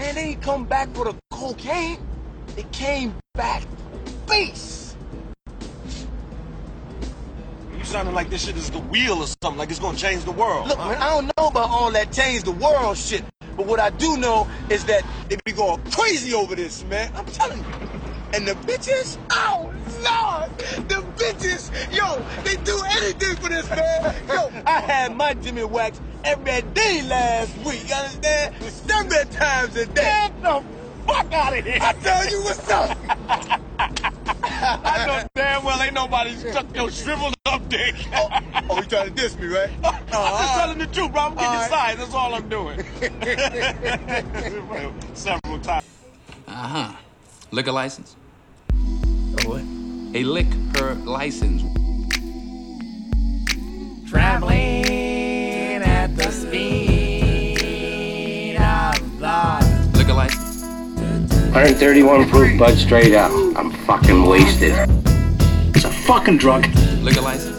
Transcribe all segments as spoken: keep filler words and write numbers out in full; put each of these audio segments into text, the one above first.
Man, they ain't come back for the cocaine. They came back face. You sounding like this shit is the wheel or something, like it's gonna change the world. Look, man, I don't know about all that change the world shit, but what I do know is that they be going crazy over this, man. I'm telling you. And the bitches, oh Lord, the bitches, yo, they do anything for this, man. Yo, I had my Jimmy Wax every day last week, you understand? Seven times a day. Get the fuck out of here. I tell you what's up. I know damn well ain't nobody stuck your shriveled up dick. oh, oh, you trying to diss me, right? I'm just uh, telling the truth, bro. I'm getting right. size. That's all I'm doing. Several times. Uh-huh. Liquor license? Oh, what? A liquor license. Traveling at the speed of thought. Liquor license? one thirty-one proof Bud straight up. I'm fucking wasted. It's a fucking drug. Liquor license?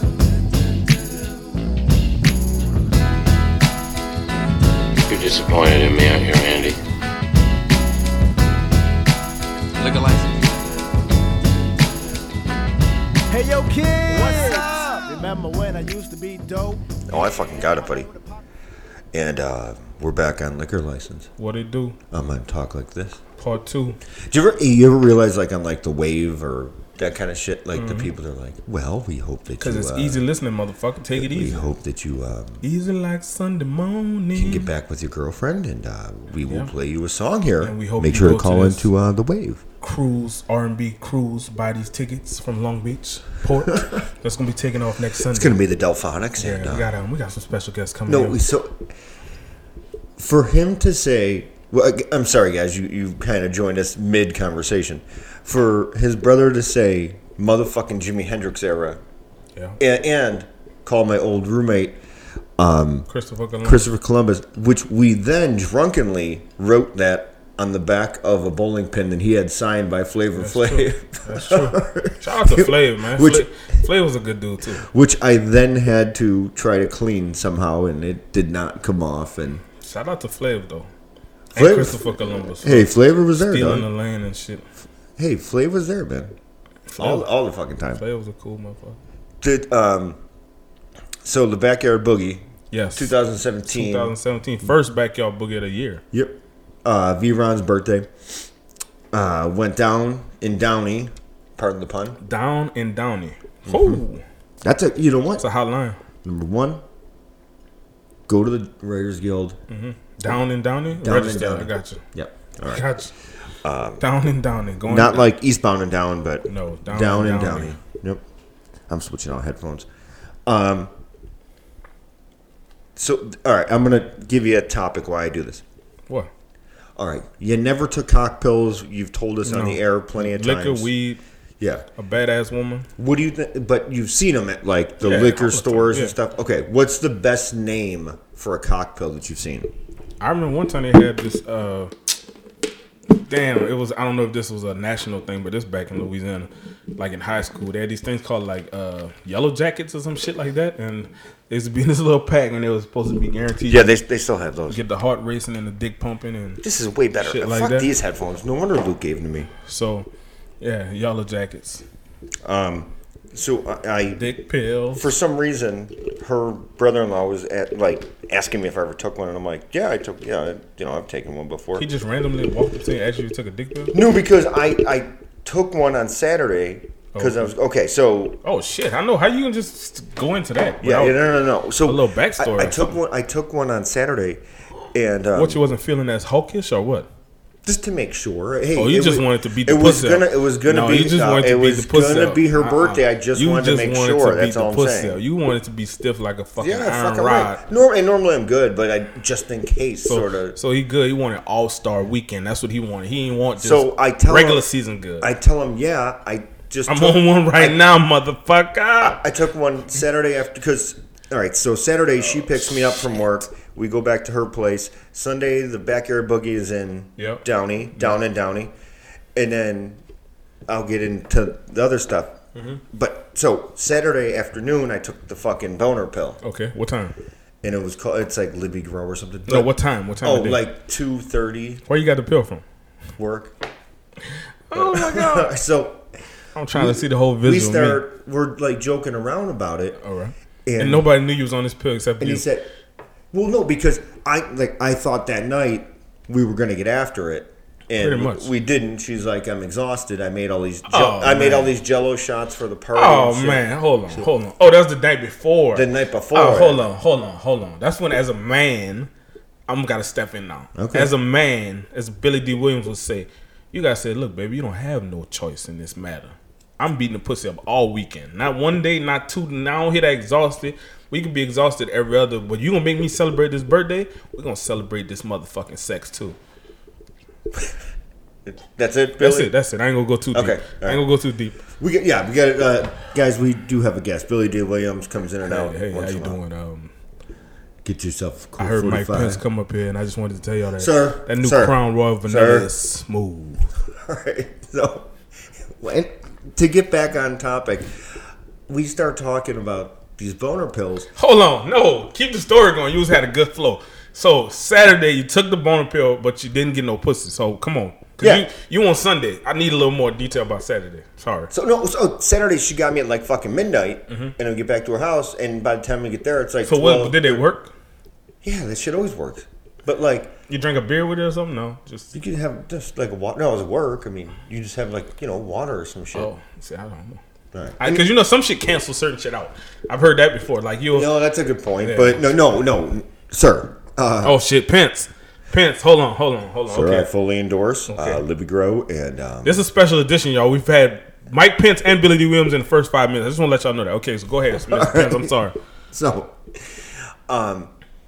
You're disappointed in me, aren't you, Randy? Liquor license? Hey, yo, kid. What's up? Remember when I used to be dope? Oh, I fucking got it, buddy. And uh, we're back on Liquor License. What it do? I'm on Talk Like This. Part two. Do you ever, you ever realize, like, on, like, the Wave or that kind of shit, like, Mm-hmm. the people are like, well, we hope that you... Because it's uh, easy listening, motherfucker. Take it we easy. hope that you um, Easy like Sunday morning. can get back with your girlfriend, and uh, we will Yeah. play you a song here. And we hope Make you sure to go to call this. into uh, the Wave. Cruise, R and B cruise, buy these tickets from Long Beach Port. That's going to be taking off next Sunday. It's going to be the Delphonics. Yeah, and, uh, we, got, um, we got some special guests coming No, in. we so for him to say, well, I'm sorry, guys, you, you kind of joined us mid conversation. For his brother to say, "Motherfucking Jimi Hendrix era," Yeah. and, and call my old roommate um, Christopher Columbus. Christopher Columbus, which we then drunkenly wrote that on the back of a bowling pin that he had signed by Flavor That's Flav. true. That's true. Shout out to Flav, man. Which- Flav, Flav was a good dude, too. Which I then had to try to clean somehow, and it did not come off. And Shout out to Flav, though. And Flav- Christopher Columbus. hey, Flavor was there, Stealing dog. the lane and shit. Hey, Flav was there, man. All, all the fucking time. Flav was a cool motherfucker. Did um, so the Backyard Boogie, Yes. twenty seventeen. twenty seventeen. First Backyard Boogie of the year. Yep. Uh, V-Ron's birthday. Uh, went down in Downey. Pardon the pun. Down and Downey. Mm-hmm. Ooh. That's a you know what? That's a hot line. Number one. Go to the Writers Guild. Mm-hmm. Down and Downey? Down Register. and Downey. I got you. Yep. All I right. got you. Um, down and Downey. Going Not like Eastbound and Down, but No, Down down and and Downey. Downey. Yep. I'm switching out headphones. Um. So, all right, I'm gonna give you a topic why I do this. What? All right, you never took cock pills. You've told us on No. the air plenty of times. Liquor, weed, Yeah. a badass woman. What do you think? But you've seen them at like the Yeah, all liquor the stores time, and yeah. stuff. Okay, what's the best name for a cock pill that you've seen? I remember one time they had this. Uh, damn, it was. I don't know if this was a national thing, but this back in Louisiana, like in high school, they had these things called like uh, yellow jackets or some shit like that, and they used to be in this little pack, and they was supposed to be guaranteed. Yeah, they they still have those. Get the heart racing and the dick pumping, and This is way better. Shit like Fuck that. these headphones. No wonder Luke gave them to me. so yeah, yellow jackets, Um, so I, I dick pills. for some reason, her brother-in-law was at like asking me if I ever took one, and I'm like, yeah, I took, yeah, I, you know, I've taken one before. He just randomly walked up to you and asked you if you took a dick pill. No, because I I took one on Saturday because I was okay. So Oh shit! I know how you can just go into that. yeah, without- yeah, no, no, no. So a little backstory I, I or took something. one. I took one on Saturday, and um, What, you wasn't feeling as hulkish or what? just to make sure. Hey, Oh, you it just was, wanted to beat the it was pussy gonna. out. It was gonna No, be. you just uh, wanted to it beat was the pussy gonna out. be her Uh-uh. birthday. I just You wanted just to make wanted sure. to beat That's the all I'm pussy saying. out. You wanted to be stiff like a fucking Yeah, iron fucking rod. right. Norm, and normally I'm good, but I just in case, So, sort of. so he good. He wanted all star weekend. That's what he wanted. He didn't want just So I tell regular him, season good. I tell him, yeah, I just. I'm took, on one right I, now, motherfucker. I took one Saturday after because. All right, so Saturday she picks me up from work. We go back to her place. Sunday the Backyard Boogie is in Yep. Downey, down in Downey, and then I'll get into the other stuff. Mm-hmm. But so Saturday afternoon I took the fucking boner pill, Okay, what time? and it was called. It's like Libby Grow or something. No, what time? What time? Oh, of day? like two thirty. Where you got the pill from? Work. Oh my god! So I'm trying we, to see the whole visual. We start. We're like joking around about it. All right. And, and nobody knew you was on this pill except and you. And he said, "Well, no, because I like I thought that night we were going to get after it." And Pretty much. We didn't. She's like, I'm exhausted. I made all these. Je- Oh, I made man. all these Jello shots for the party. Oh and shit. man, hold on, hold on. Oh, that was the night before. The night before. Oh, hold on, hold on, hold on. That's when, as a man, I'm gotta step in now. Okay. As a man, as Billy D. Williams would say, you gotta say, look, baby, you don't have no choice in this matter. I'm beating the pussy up all weekend. Not one day, not two. Now I don't hit that exhausted. We can be exhausted every other. But you gonna make me celebrate this birthday? We're gonna celebrate this motherfucking sex too. That's it, Billy? That's it. That's it. I ain't gonna go too deep. Okay, I all ain't right. gonna go too deep. We get, yeah, we got it, uh, guys. We do have a guest. Billy D. Williams comes in and out. Hey, hey how once you in a while. doing? Um, Get yourself. A cool I heard Mike forty-five. Pence come up here, and I just wanted to tell y'all that Sir, that new sir, Crown Royal Vanilla sir. is smooth. All right. So, when, to get back on topic, we start talking about these boner pills. Hold on, no, keep the story going. You just had a good flow. So Saturday you took the boner pill, but you didn't get no pussy. So come on, Cause Yeah. you, you on Sunday. I need a little more detail about Saturday. Sorry. So no, so Saturday she got me at like fucking midnight, Mm-hmm. and I get back to her house, and by the time we get there, it's like So twelve. what? Did they work? Yeah, that shit always works. But like, You drank a beer with it or something? No, just you could have just like a water. No, it was work. I mean, you just have like you know water or some shit. oh, see, I don't know. All right. Because you know some shit cancels certain shit out. I've heard that before. Like you. No, that's a good point. Yeah. But no, no, no, sir. Uh, Oh shit, Pence. Pence. Hold on, hold on, hold on. sir, okay. I fully endorse Okay. uh, Libby Grow and um, This is a special edition, y'all. We've had Mike Pence and Billy D. Williams in the first five minutes. I just want to let y'all know that. Okay, so go ahead, Mister Pence. I'm sorry. so, um,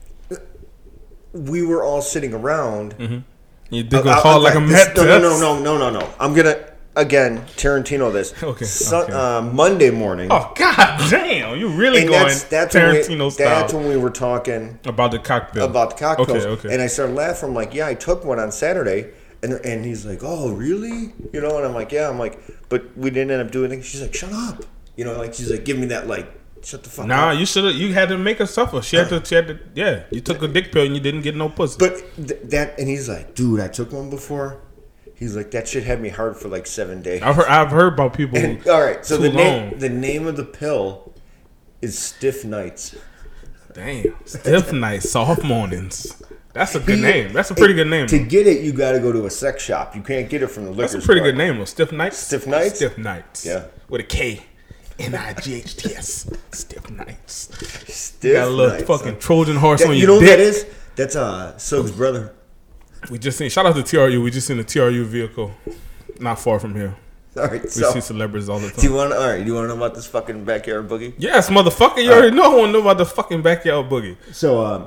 we were all sitting around. You dig Uh, a uh, hard like a okay, mat this- no, no, test. no, no, no, no, no. I'm gonna again Tarantino this. Okay, Sun- okay. Uh, Monday morning. Oh god damn! You really and going that's that's when, Tarantino we, style that's when we were talking about the cocktail. about the cocktails. Okay, okay. And I started laughing. I'm like, yeah, I took one on Saturday. And and he's like, oh, really? You know, and I'm like, yeah. I'm like, but we didn't end up doing it. She's like, shut up. You know, like she's like, give me that like, shut the fuck Nah, up. you should have. You had to make her suffer. She had to. She had to. Yeah, you took a dick pill and you didn't get no pussy. But th- that, and he's like, dude, I took one before. He's like, that shit had me hard for like seven days. I've heard. I've heard about people. Who, And, all right, so too the long. name the name of the pill is Stiff Nights. Damn, stiff nights, soft mornings. That's a good name. That's a pretty good name. To get it, you got to go to a sex shop. You can't get it from the liquor store. That's a pretty good name. Though. Stiff nights. Stiff Nights? Stiff nights. Yeah. With a K. N I G H T S. Stiff nights. Stiff Got a little Nights, fucking son. Trojan horse That- on you your know what dick. that is? That's uh Sug's brother. We just seen. Shout out to T R U. We just seen a T R U vehicle, not far from here. All right, We so see celebrities all the time. do you want? All right, do you want to know about this fucking backyard boogie? Yes, motherfucker. You already know I want to know about the fucking backyard boogie. So um,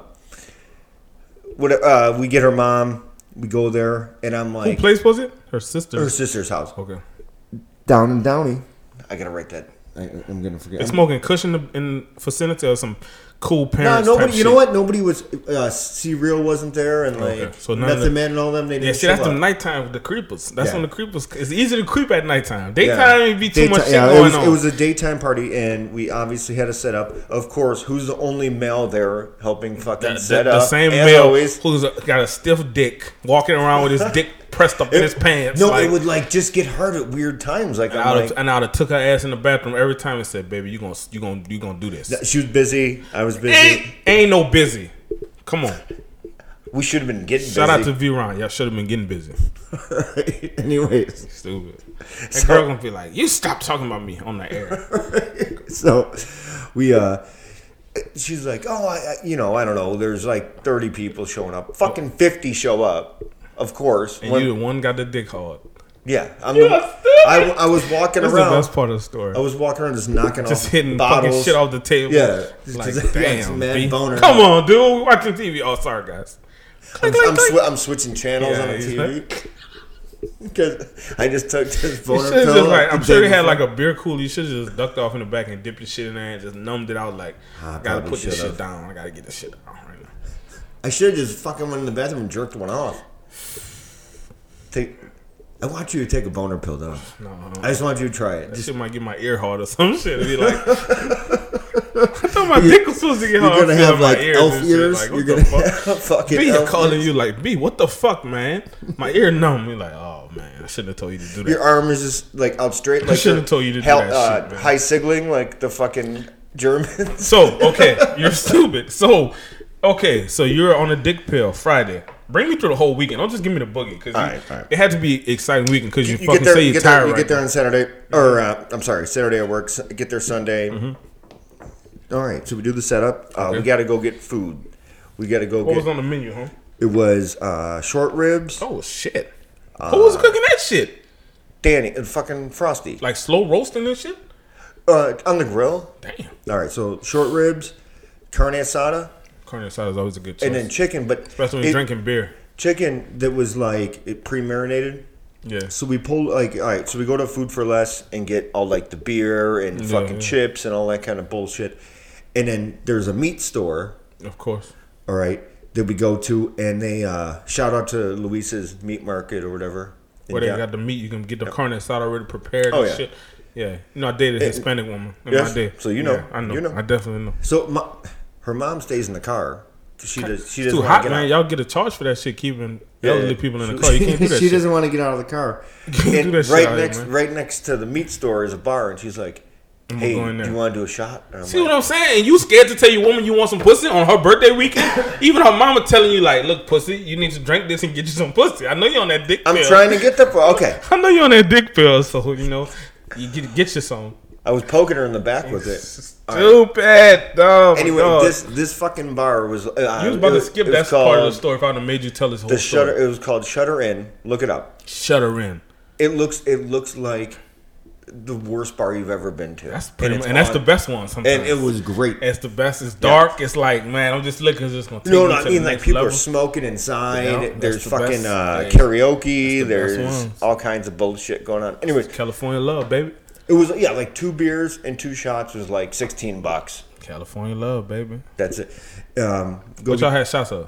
what? Uh, we get her mom. We go there, and I'm Who like, place was it? Her sister. her sister's house Okay. down in Downey. I gotta write that. I, I'm gonna forget. They smoking cushion in, in vicinity or some cool No, parents. nobody. type You know shit. what? Nobody was. Uh, C Real wasn't there, and like Okay, so none of Method the- Man and all them. They didn't Yeah, see, show that's the up. nighttime with the creepers. That's Yeah. when the creepers. It's easy to creep at nighttime. Daytime, Yeah. it'd be too much Daytime- shit yeah, going it was, on. It was a daytime party, and we obviously had to set up. Of course, who's the only male there helping fucking the, set the, up? the same as male always. who's a, got a stiff dick walking around with his dick pressed up in his pants. No, like, it would like just get hurt at weird times. Like and I'm I'd like, have, and I'd have took her ass in the bathroom every time and said, "Baby, you gonna you gonna you gonna do this." she was busy. I was busy. Ain't, ain't no busy. Come on. We should have been getting Shout out to busy. V Ron. Y'all should have been getting busy. Anyways, Stupid. That So- girl gonna be like, "You stop talking about me on the air." so we uh, she's like, oh, I, I, you know, I don't know. There's like thirty people showing up. Fucking fifty show up. Of course. And When- you the one got the dick hard. yeah, I'm You're the, stupid. I, I was walking That's around. the best part of the story. I was walking around just knocking Just off hitting bottles. fucking shit off the table. Yeah. Like, Just- yeah, it's damn. mad B. boner. Come on, dude. We're watching T V. Oh, sorry, guys. I'm, Click, I'm, click, swi- I'm switching channels Yeah, on the he's T not- V because I just took this You boner should've pill. just like, I'm the sure day they had before. like a beer cooler. You should have just ducked off in the back and dipped your shit in there and just numbed it out. Like, I I gotta probably put this should've. shit down. I gotta get this shit down right now. I should have just fucking went in the bathroom and jerked one off. Take. I want you to take a boner pill though. No, I just want you to try it. that Just, shit might get my ear hard or some shit. It'd be like, I thought my dick was supposed to get You're hard. gonna feel have in my like ears elf and shit. ears. Like, what You're the gonna fuck? have fucking B elf calling ears. you like, B, what the fuck, man? My ear numb. You're like, oh man, I shouldn't have told you to do that. Your arm is just like out straight. Like shouldn't the have told you to do hel- that uh, shit, man. High sigling like the fucking Germans. So, okay, you're stupid. So, okay, so you're on a dick pill Friday. Bring me through the whole weekend. Don't just give me the boogie because All right, all right. it had to be exciting weekend because you, You fucking get there. say You you're get there, tired. you right get there now. on Saturday, or uh, I'm sorry, Saturday at work. s- Get there Sunday. Mm-hmm. All right, so we do the setup. Uh, Okay. We got to go get food. We got to go What get. was on the menu, huh? It was uh, short ribs. Oh shit! Uh, Who was cooking that shit? Danny and fucking Frosty. Like slow roasting and shit? Uh, on the grill. Damn. All right, so short ribs, carne asada, Carne asada is always a good choice. and then chicken. But especially when you're it- drinking beer. chicken that was like it pre-marinated. Yeah. So we pull like all right. So we go to Food for Less and get all like the beer and Yeah, fucking yeah. chips and all that kind of bullshit. And then there's a meat store. Of course. All right, that we go to, and they uh, shout out to Luis's Meat Market or whatever. Where they Yeah. got the meat, you can get the carne asada already prepared Oh, and yeah. shit. Yeah. You know, I dated a Hispanic woman in Yes. my day. So you know. Yeah, I know. You know. I definitely know. So my, her mom stays in the car. She does. She It's doesn't too wanna hot, get man. out. Y'all get a charge for that shit keeping Yeah, elderly yeah. people in the She- car. You can't do that she shit. doesn't want to get out of the car. can't do And that shit right out here, next, man. right next to the meat store is a bar, and she's like, I'm "Hey, going do there. you want to do a shot?" And I'm See like, what I'm saying? You scared to tell your woman you want some pussy on her birthday weekend? Even her mama telling you like, look, pussy, you need to drink this and get you some pussy. I know you're on that dick I'm pill. trying to get the. Okay, I know you're on that dick pill, so you know you get get you some. I was poking her in the back with it. Stupid. Oh, Anyway, my God. this this fucking bar was. Uh, you was about it to skip it that was part of the called story if I would have made you tell this whole The story. Shutter. It was called Shutter Inn. Look it up. Shut her in. It looks. It looks like the worst bar you've ever been to. That's pretty, it's and, and that's on- the best one. Sometimes And it was great. It's the best. It's dark. It's like, man, I'm just looking. It's just gonna take No, me no, to I the mean like next people level. are smoking inside. Yeah, that's there's the fucking best. uh, Hey, karaoke. that's the best There's ones. all kinds of bullshit going on. Anyways, California love, baby. it was yeah, like two beers and two shots was like sixteen bucks. California love, baby. That's it. Um, go What y'all to had shots of?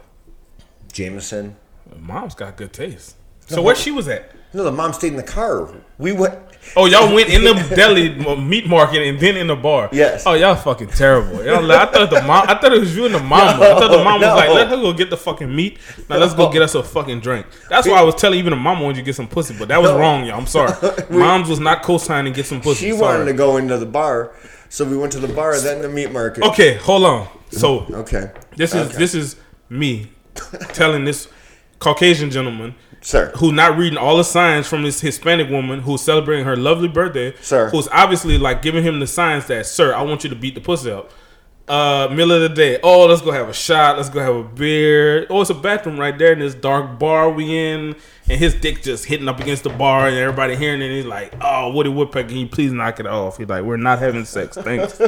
Jameson. Mom's got good taste. So where she was at? No, the mom stayed in the car. We went. Oh, y'all went in the deli meat market and then in the bar. Yes. Oh, y'all fucking terrible. Y'all, like, I thought the mom. I thought it was you and the mama. I thought the mom No, was like, no. let her go get the fucking meat. Now let's go get us a fucking drink. That's why I was telling even the mama wanted you to get some pussy, but that was No. wrong, y'all. I'm sorry. Moms was not co-signing get some pussy. She Sorry. wanted to go into the bar, so we went to the bar, then the meat market. Okay, hold on. So Okay. this is Okay. this is me telling this Caucasian gentleman Sir. who not reading all the signs from this Hispanic woman who's celebrating her lovely birthday, Sir. who's obviously like giving him the signs that, sir, I want you to beat the pussy up. Uh, middle of the day, oh, let's go have a shot, let's go have a beer. Oh, it's a bathroom right there in this dark bar we in, and his dick just hitting up against the bar, and everybody hearing it. And he's like, "Oh, Woody Woodpecker, can you please knock it off?" He's like, "We're not having sex, thanks."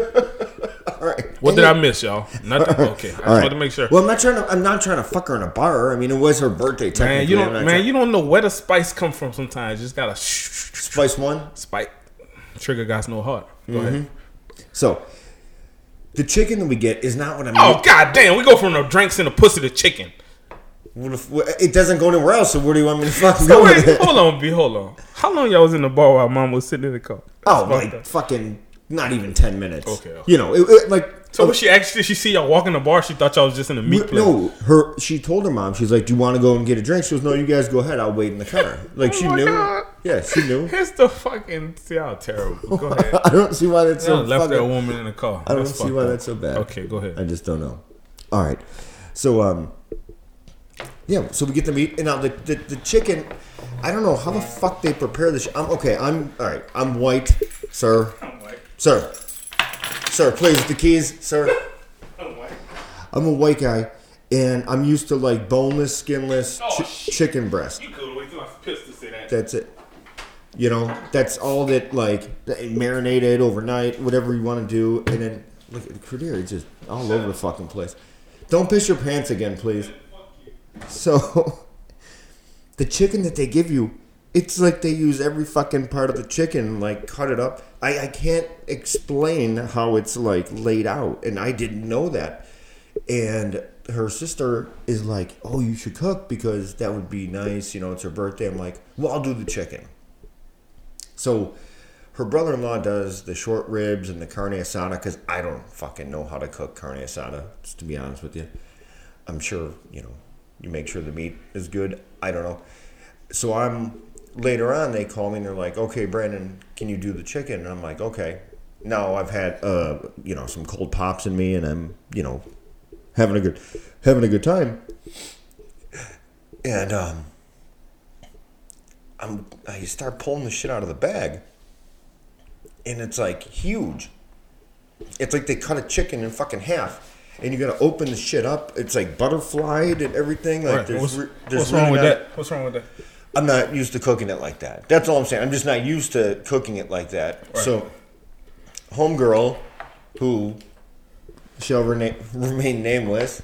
All right. What did I miss, y'all? Nothing. Okay, I just All right. wanted to make sure. Well, I'm not trying to. I'm not trying to fuck her in a bar. I mean, it was her birthday. Technically, Man, you I'm don't, not man, trying- you don't know where the spice come from. Sometimes you just gotta Spice one. spike. Trigger got no heart. Go Mm-hmm. ahead. So, the chicken that we get is not what I mean. Oh god damn, we go from the drinks and the pussy to chicken. What if, what- it doesn't go anywhere else. So where do you want me to fucking So go wait, with it? hold on, B, hold on. How long y'all was in the bar while mom was sitting in the car? Oh, That's like fucked up. fucking not even ten minutes. Okay, okay. You know, it, it, like So when she actually, did she see y'all walk in the bar? She thought y'all was just in a meat place. no, her. She told her mom. She's like, "Do you want to go and get a drink?" She goes, "No, you guys go ahead. I'll wait in the car." Like she Oh my knew. God. Yeah, she knew. It's the fucking. See how terrible. Go ahead. I don't see why that's so. Y'all left that fucking, woman in the car. I don't That's see fucked why up. that's so bad. Okay, go ahead. I just don't know. All right, so um, yeah. So we get the meat and now the, the the chicken. I don't know how the fuck they prepare this. I'm okay. I'm all right. I'm white, sir. I'm white. Sir, sir, please the keys, sir. I'm white. I'm a white guy, and I'm used to like boneless, skinless Oh, chi- shit. chicken breast. You could wait till I was pissed to say that. That's it. You know, that's all that like marinated overnight, whatever you want to do, and then look at the croudier, it's just all over the fucking place. Don't piss your pants again, please. So, the chicken that they give you, it's like they use every fucking part of the chicken, like cut it up. I, I can't explain how it's like laid out, and I didn't know that. And her sister is like, "Oh, you should cook because that would be nice. You know, it's her birthday." I'm like, "Well, I'll do the chicken." So, her brother-in-law does the short ribs and the carne asada because I don't fucking know how to cook carne asada, just to be honest with you. I'm sure, you know, you make sure the meat is good. I don't know. So I'm, later on, they call me and they're like, okay, Brandon, can you do the chicken? And I'm like, okay. Now I've had, uh, you know, some cold pops in me and I'm, you know, having a good, having a good time. And, um, I'm, I start pulling the shit out of the bag. And it's like huge. It's like they cut a chicken in fucking half. And you gotta open the shit up. It's like butterflied and everything. Like Right. there's, What's, re- there's what's wrong really with not- that? What's wrong with that? I'm not used to cooking it like that. That's all I'm saying. I'm just not used to cooking it like that. Right. So, homegirl, who shall rena- remain nameless,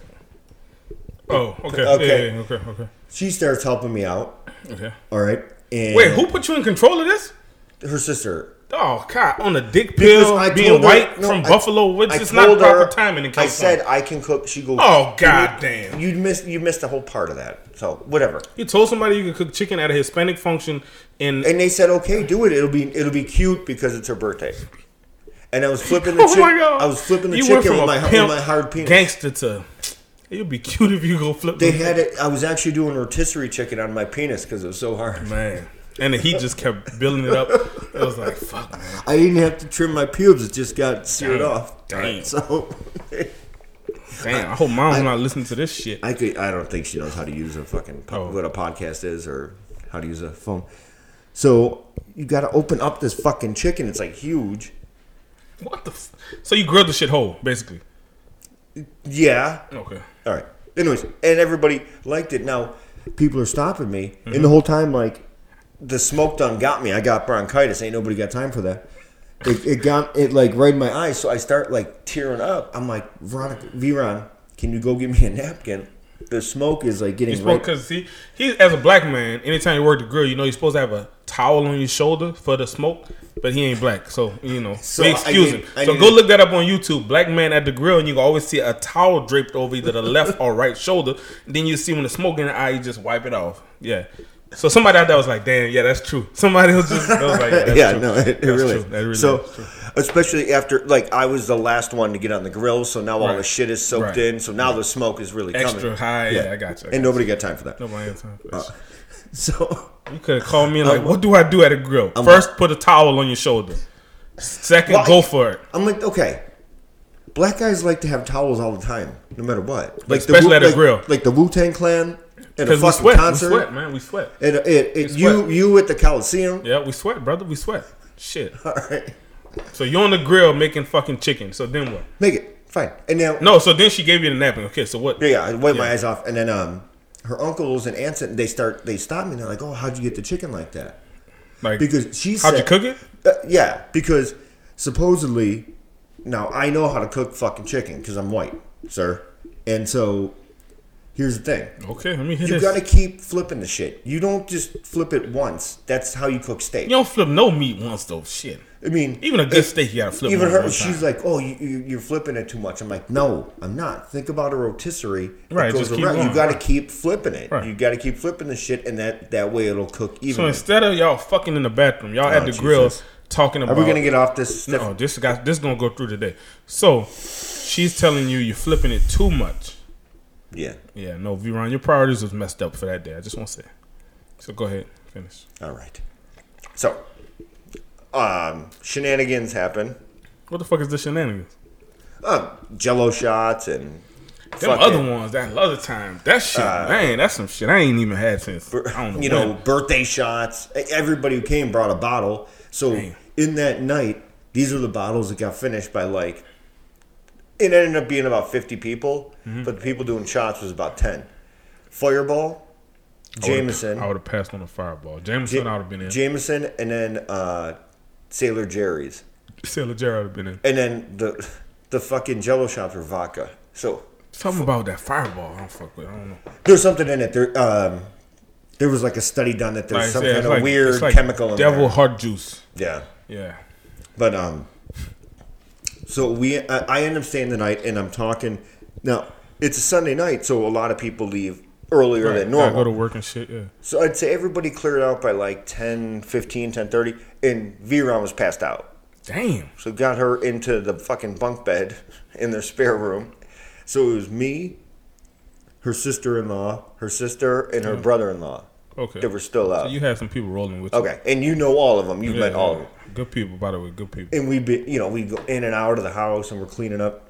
Oh, okay. Okay. Yeah, yeah, okay, okay. she starts helping me out. Okay. All right. And Wait, who put you in control of this? Her sister. Oh, God, on a dick Because pill, I being told her- white no, from I- Buffalo. It's I just not told proper her- timing in I California. said I can cook. She goes. Oh, "You- goddamn. You missed. You missed the whole part of that. So whatever. You told somebody you could cook chicken at a Hispanic function in... And they said, okay, do it. It'll be it'll be cute because it's her birthday. And I was flipping the Oh, chicken. my God. I was flipping the You went chicken from with a my, with pimp my hard penis. gangster to... It'd be cute if you go flip They them. had it. I was actually doing rotisserie chicken on my penis because it was so hard. Man. And the heat just kept building it up. It was like, fuck, man. I didn't have to trim my pubes. It just got seared Damn. off. Damn. So Damn, I hope mom's I- not listening to this shit. I could. I don't think she knows how to use a fucking po- Oh. what a podcast is or how to use a phone. So you got to open up this fucking chicken. It's like huge. What the f- So you grilled the shit whole, basically. Yeah. Okay. All right. Anyways, and everybody liked it. Now, people are stopping me, Mm-hmm. and the whole time, like, the smoke done got me. I got bronchitis. Ain't nobody got time for that. It, it got it like right in my eyes, so I start like tearing up. I'm like, Veronica, Veron, can you go give me a napkin? The smoke is like getting You're supposed right. because he he as a black man, anytime you work the grill, you know you're supposed to have a towel on your shoulder for the smoke. But he ain't black, so you know. So we I excuse need- him. I So need go to- look that up on YouTube. Black man at the grill, and you can always see a towel draped over either the left or right shoulder. Then you see when the smoke in the eye, you just wipe it off. Yeah. So somebody out there was like, "Damn, yeah, that's true." Somebody was just that was like, yeah, that's yeah, true. no, it, it That's really true. is. That really so, is true. especially after, like, I was the last one to get on the grill, so now all Right. the shit is soaked Right. in. So now the smoke is really Extra coming. high. Yeah, I got you. I got and nobody got time for that. you. Nobody has time for this. So, You could have called me and like, I'm- what do I do at a grill? I'm- First, put a towel on your shoulder. Second, Well, go for it. I'm like, okay. Black guys like to have towels all the time, no matter what. Like Especially the, at a like, grill. like the Wu-Tang Clan at a Because we fucking sweat. concert. We sweat, man. We sweat. And it, it, We you sweat. you at the Coliseum. Yeah, we sweat, brother. We sweat. Shit. All right, So you're on the grill making fucking chicken. So then what? make it fine. And now, No, so then she gave you the napkin. Okay, so what? yeah, yeah, I wiped my Yeah. eyes off, and then um, her uncles and aunts, they start they stop me. and They're like, "Oh, how'd you get the chicken like that?" Like, Because she how'd said, you cook it? Uh, yeah, because supposedly, now I know how to cook fucking chicken because I'm white, sir. And so, here's the thing: Okay, let me hit you this. got to keep flipping the shit. You don't just flip it once. That's how you cook steak. You don't flip no meat once though. Shit. I mean, Even a good if- steak, you gotta flip. Even more her, than one she's time. like, "Oh, you, you, you're flipping it too much." I'm like, "No, I'm not. Think about a rotisserie. It Right, goes just keep around. going, You got to right. keep flipping it. Right. You got to keep flipping the shit, and that that way it'll cook So evenly." instead of y'all fucking in the bathroom, y'all at Oh, the Jesus. grill talking Are about. we gonna get off this? Stuff? No, this guy, this gonna go through today. So she's telling you you're flipping it too much. Yeah. Yeah, no, Veron, your priorities was messed up for that day. I just want to say. So go ahead, finish. All right. So, um, shenanigans happen. What the fuck is the shenanigans? Uh, Jello shots and Them fucking, other ones, that other time, that shit, Uh, man, that's some shit I ain't even had since. bir- I don't know you know, when. birthday shots. Everybody who came brought a bottle. So Damn. in that night, these are the bottles that got finished by like. It ended up being about fifty people, Mm-hmm. but the people doing shots was about ten. Fireball, Jameson, I would have passed on the fireball. Jameson, Ja- I would have been in. Jameson, and then uh, Sailor Jerry's, Sailor Jerry would have been in. and then the the fucking Jello shots were vodka. So Something about that fireball, I don't fuck with. I don't know. there's something in it. There, um, there was like a study done that there's Like, some yeah, kind it's of like- weird it's like chemical in devil there. heart juice. Yeah, Yeah. but um, so we I, I end up staying the night, and I'm talking. Now it's a Sunday night, so a lot of people leave earlier Right, than gotta normal. go to work and shit. Yeah. So I'd say everybody cleared out by like ten, fifteen, ten thirty, and V-Ron was passed out. Damn. So got her into the fucking bunk bed in their spare room. So it was me, her sister-in-law, her sister, and her Yeah. brother-in-law. Okay. That were still So out. you had some people rolling with you. Okay, and you know all of them. You've Yeah, met all yeah. of them. Good people, by the way. Good people. And we be, you know, we go in and out of the house, and we're cleaning up.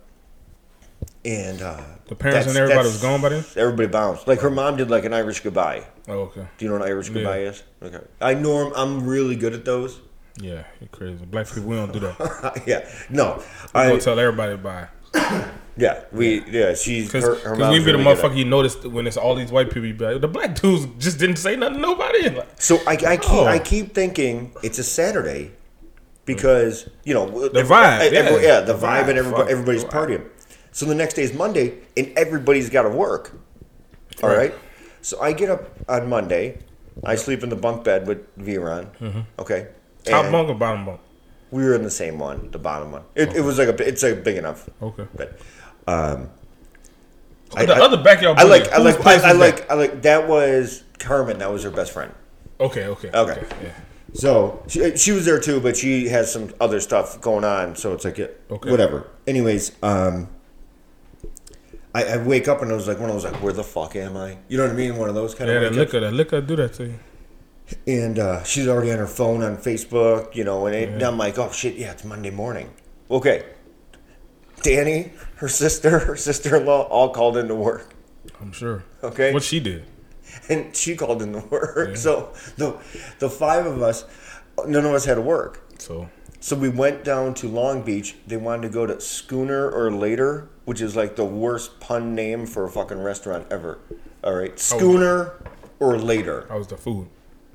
And uh, The parents that's- and everybody that's- was gone by then? Everybody bounced. Like her mom did like an Irish goodbye. Oh, okay. Do you know what an Irish Yeah. goodbye is? Okay. I know I'm really good at those. Yeah, you're crazy. Black people, we don't do that. yeah. No. We I gonna tell everybody bye. yeah. We yeah. She's Because her, her we mom's be the really good at motherfucker you noticed when it's all these white people. You be like, the black dudes just didn't say nothing to nobody. Like, So I, I keep Oh. I keep thinking it's a Saturday because you know The vibe, every- yeah. yeah, the The vibe, vibe, and everybody, fuck, everybody's the vibe. partying. So the next day is Monday, and everybody's got to work. All Right. right. So I get up on Monday. I sleep in the bunk bed with V-Ron. Okay. top And bunk or bottom bunk? We were in the same one, the bottom one. It, it was like a it's like big enough. Okay. But um, the other backyard I boogie, like I whose like place I, I was like I like that was Carmen. That was her best friend. Okay, okay. Okay. Yeah. So she, she was there too, but she has some other stuff going on. So it's like it, Okay. whatever. Anyways, um, I, I wake up and I was like one of those like, where the fuck am I? You know what I mean? One of those kind Yeah, of that wake-ups. liquor, that liquor do that to you. And uh, she's already on her phone on Facebook, you know, and it, I'm like, oh shit, yeah, it's Monday morning. Okay. Danny, her sister, her sister-in-law, all called into work. I'm sure. Okay. What she did. And she called into work. Yeah. So the the five of us, none of us had to work. So So we went down to Long Beach. They wanted to go to Schooner or Later, which is like the worst pun name for a fucking restaurant ever. All right. Schooner or Later. how was the food?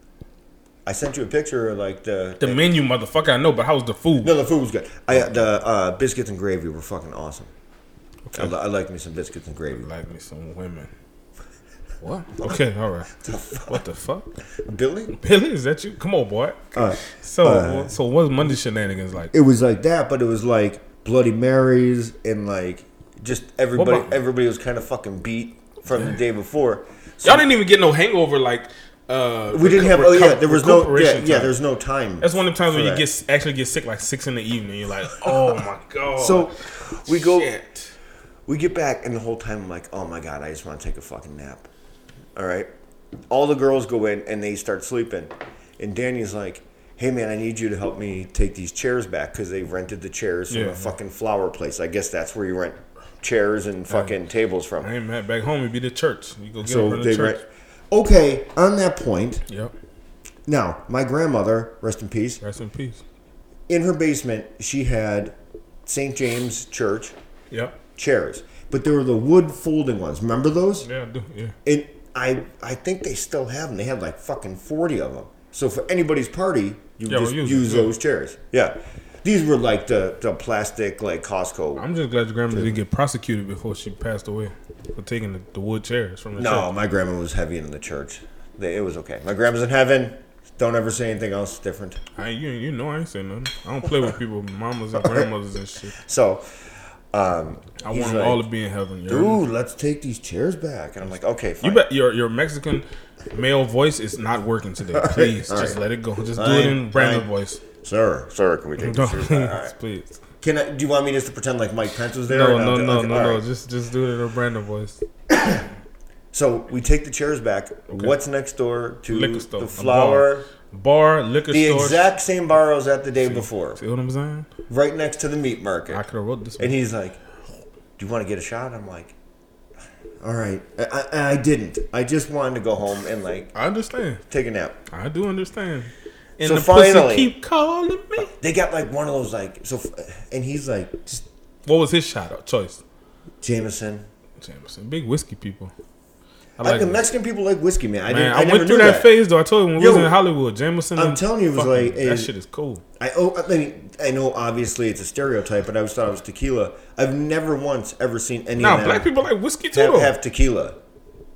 I sent you a picture of like the... The menu, motherfucker, I know, but how was the food? No, the food was good. I the uh, biscuits and gravy were fucking awesome. Okay. I, li- I like me some biscuits and gravy. Like me some women. What? Okay, all right. What the fuck? Billy? Billy, is that you? Come on, boy. Uh, So, uh, so what's Monday shenanigans like? it was like that, but it was like Bloody Marys and like just everybody. about- Everybody was kind of fucking beat from the day before. So Y'all didn't even get no hangover like. Uh, we didn't have. Oh yeah, there was no. Yeah, recuperation yeah. time. There's no time. That's one of the times for when you that. get actually get sick like six in the evening. You're like, oh my god. So we go. Shit. We get back, and the whole time I'm like, oh my god, I just want to take a fucking nap. All right. All the girls go in and they start sleeping, and Danny's like, hey man, I need you to help me take these chairs back because they rented the chairs from Yeah. a fucking flower place. I guess that's where you rent chairs and fucking tables from. I ain't mad. Back home, it'd be the church. You go get So them from the they church. rent. Okay, on that point, Yep. now my grandmother, rest in peace, Rest in peace. in her basement she had Saint James Church Yep. chairs, but they were the wood folding ones. Remember those? Yeah, I do. Yeah. And I I think they still have them. They had like fucking forty of them. So for anybody's party, you Yeah, just we'll use use it, yeah. those chairs. Yeah, these were like the the plastic like Costco. I'm just glad your grandma didn't get prosecuted before she passed away for taking the, the wood chairs from the No, church. my grandma was heavy in the church. They, it was okay. My grandma's in heaven. Don't ever say anything else different. I you you know I ain't saying nothing. I don't play with people, mamas and grandmothers and shit. So, um, I he's want them like, all to be in heaven. You, heard me? dude, let's take these chairs back. And I'm like, okay, fine. You bet your your Mexican male voice is not working today. Please, All just right. let it go. Just do Fine, it in Brandon fine. voice. Sir, sir, can we take No, these chairs please, back? All right. please. Can I? Do you want me just to pretend like Mike Pence was there? No, or no, not? no, Okay, no, all no. right. Just just do it in a Brandon voice. So we take the chairs back. What's next door to Liquor store, the a flower? Bar, liquor The store. exact same bar I was at the day before, See what I'm saying? right next to the meat market. I could have wrote this one. And he's like, "Do you want to get a shot?" I'm like, "All right." I, I, I didn't. I just wanted to go home and like I understand. take a nap. I do understand. And So the finally- pussy keep calling me. They got like one of those like so, and he's like, just What was his shot of choice? Jameson. Jameson. Big whiskey people. I Like like the it. Mexican people like whiskey, man. I Man, didn't. I, I, never went through knew that, that phase though. I told you when we Yo, was in Hollywood, Jameson. I'm and telling you, it was fucking- like that a- shit is cool. I oh, I mean, I know obviously it's a stereotype, but I always thought it was tequila. I've never once ever seen any Nah, of them black people like whiskey too. have, though. have tequila.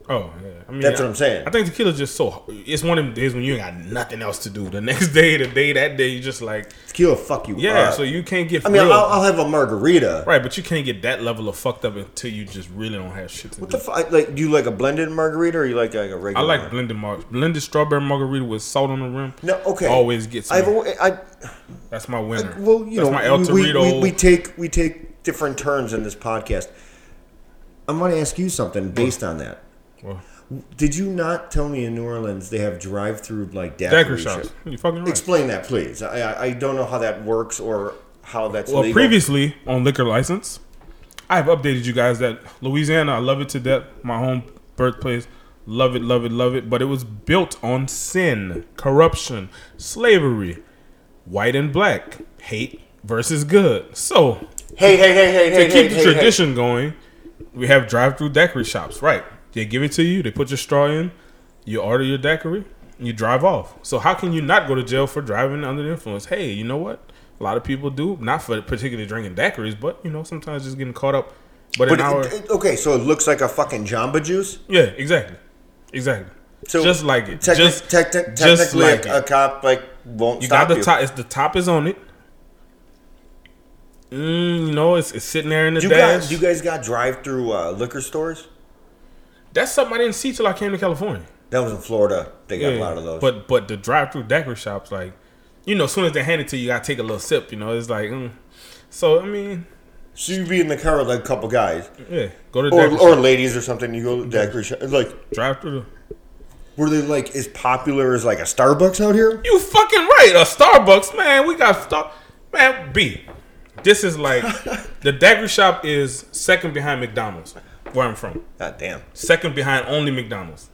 Oh yeah, I mean That's I, what I'm saying. I think tequila's just so. It's one of them days when you ain't got nothing else to do. The next day, the day that day, you just like Tequila fuck you yeah. up. So you can't get. I mean, real, I'll, I'll have a margarita. right, but you can't get that level of fucked up until you just really don't have shit to What do. the fuck? Like, do you like a blended margarita or you like, like a regular? I like one? blended mar- blended strawberry margarita with salt on the rim. No, okay. Always gets me. I've always, I, That's my winner. well, you That's know, my El we, we, Torito. we, we take we take different turns in this podcast. I'm going to ask you something based on that. Well, Did you not tell me in New Orleans they have drive-through like daiquiri, daiquiri shops. shops? You fucking right. Explain that, please. I, I I don't know how that works or how that's Well, legal. previously on Liquor License, I have updated you guys that Louisiana, I love it to death. My home birthplace, love it, love it, love it. But it was built on sin, corruption, slavery, white and black, hate versus good. So, Hey, hey, hey, hey, to hey, keep hey, the hey, tradition going, we have drive-through daiquiri shops. Right? They give it to you. They put your straw in. You order your daiquiri. And you drive off. So how can you not go to jail for driving under the influence? Hey, you know what? A lot of people do, not for particularly drinking daiquiris, but you know sometimes just getting caught up. But, But in our it, it- okay, so it looks like a fucking Jamba Juice. yeah, exactly, exactly. So just like it, Techni- just tec- tec- just technically, like a, a it. cop like won't You stop got the you. top. It's the top is on it. Mm, you know, it's, it's sitting there in the Do you dash. guys, do you guys got drive-through uh, liquor stores? That's something I didn't see till I came to California. That was in Florida. They got a lot of those. But but the drive-through daiquiri shops, like, you know, as soon as they hand it to you, you gotta take a little sip. You know, it's like, mm. So I mean, so you be in the car with like a couple guys, yeah, go to the or, daiquiri or shop, ladies or something. You go to the daiquiri shop. Like, drive through. were they like as popular as like a Starbucks out here? You fucking right. A Starbucks, man. We got Star. Man, B. This is like the daiquiri shop is second behind McDonald's, where I'm from. God damn. Second behind only McDonald's.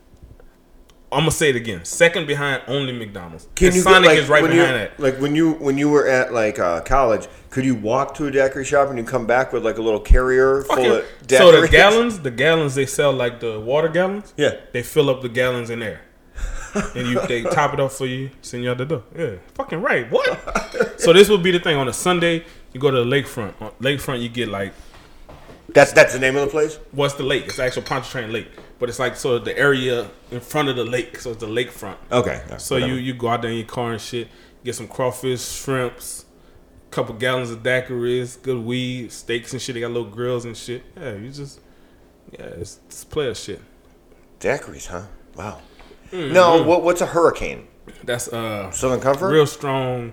I'm gonna say it again. Second behind only McDonald's. Can and you Sonic get, like, is right when behind you- that. Like when you when you were at like uh, college, could you walk to a daiquiri shop and you come back with like a little carrier full Fucking- of so daiquiris? the gallons, the gallons they sell like the water gallons. Yeah. They fill up the gallons in there, and you they top it up for you, send you out the door. Yeah, fucking right. What? So this would be the thing on a Sunday. You go to the lakefront. On lakefront, you get like That's that's the name of the place. what's the lake? It's the actual Pontchartrain Lake, but it's like sort of the area in front of the lake. So it's the lakefront. Okay. So you you go out there in your car and shit, get some crawfish, shrimps, couple gallons of daiquiris, good weed, steaks and shit. They got little grills and shit. Yeah, you just yeah, it's, it's player shit. daiquiris, huh? Wow. Mm-hmm. No, what what's a hurricane? That's uh Southern Comfort. real strong.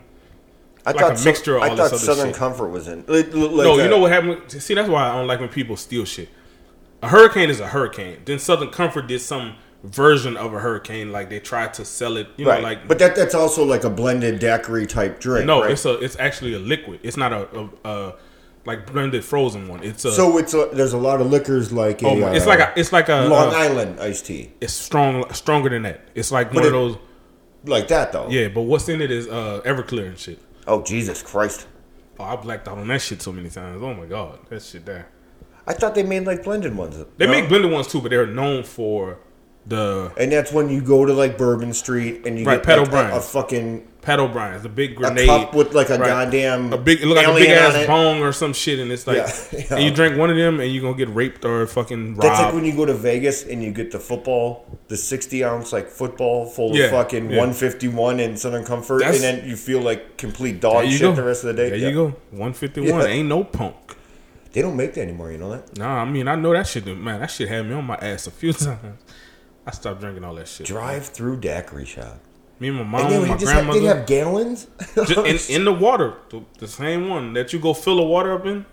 I like thought a Sou- mixture of I all thought this other Southern shit. Comfort was in. Like, like No, a- you know what happened? See, that's why I don't like when people steal shit. A hurricane is a hurricane. Then Southern Comfort did some version of a hurricane, like they tried to sell it. You Right. know, like but that that's also like a blended daiquiri type drink. no, right? it's a it's actually a liquid. It's not a, a, a like blended frozen one. It's a So it's a, there's a lot of liquors like a, oh my, it's uh, like a it's like a Long uh, Island iced tea, it's strong stronger than that. It's like But one of it- those like that though. yeah. But what's in it is uh, Everclear and shit. Oh Jesus Christ! Oh, I blacked out on that shit so many times. Oh my god, that shit there. I thought they made like blended ones. They No? make blended ones too, but they're known for the and that's when you go to like Bourbon Street and you Right, get Pat like, a, O'Brien's. a fucking Pat O'Brien's, the big a grenade cup with like a Right. goddamn a big, it look like a big alien ass on it. bong or some shit, and it's like, Yeah, yeah. and you drink one of them, and you are gonna get raped or fucking robbed. That's like when you go to Vegas and you get the football, the sixty ounce like football full Yeah, of fucking yeah. one fifty-one in Southern Comfort, That's- and then you feel like complete there dog you shit go. the rest of the day. There Yeah. you go, one fifty-one. Yeah. Ain't no punk. They don't make that anymore. You know that? Nah, I mean I know that shit. Man, that shit had me on my ass a few times. I stopped drinking all that shit. Drive through daiquiri shop. Me and my And mom, they, my just have, grandmother, they have gallons. just in, in the water, the, the same one that you go fill the water up in.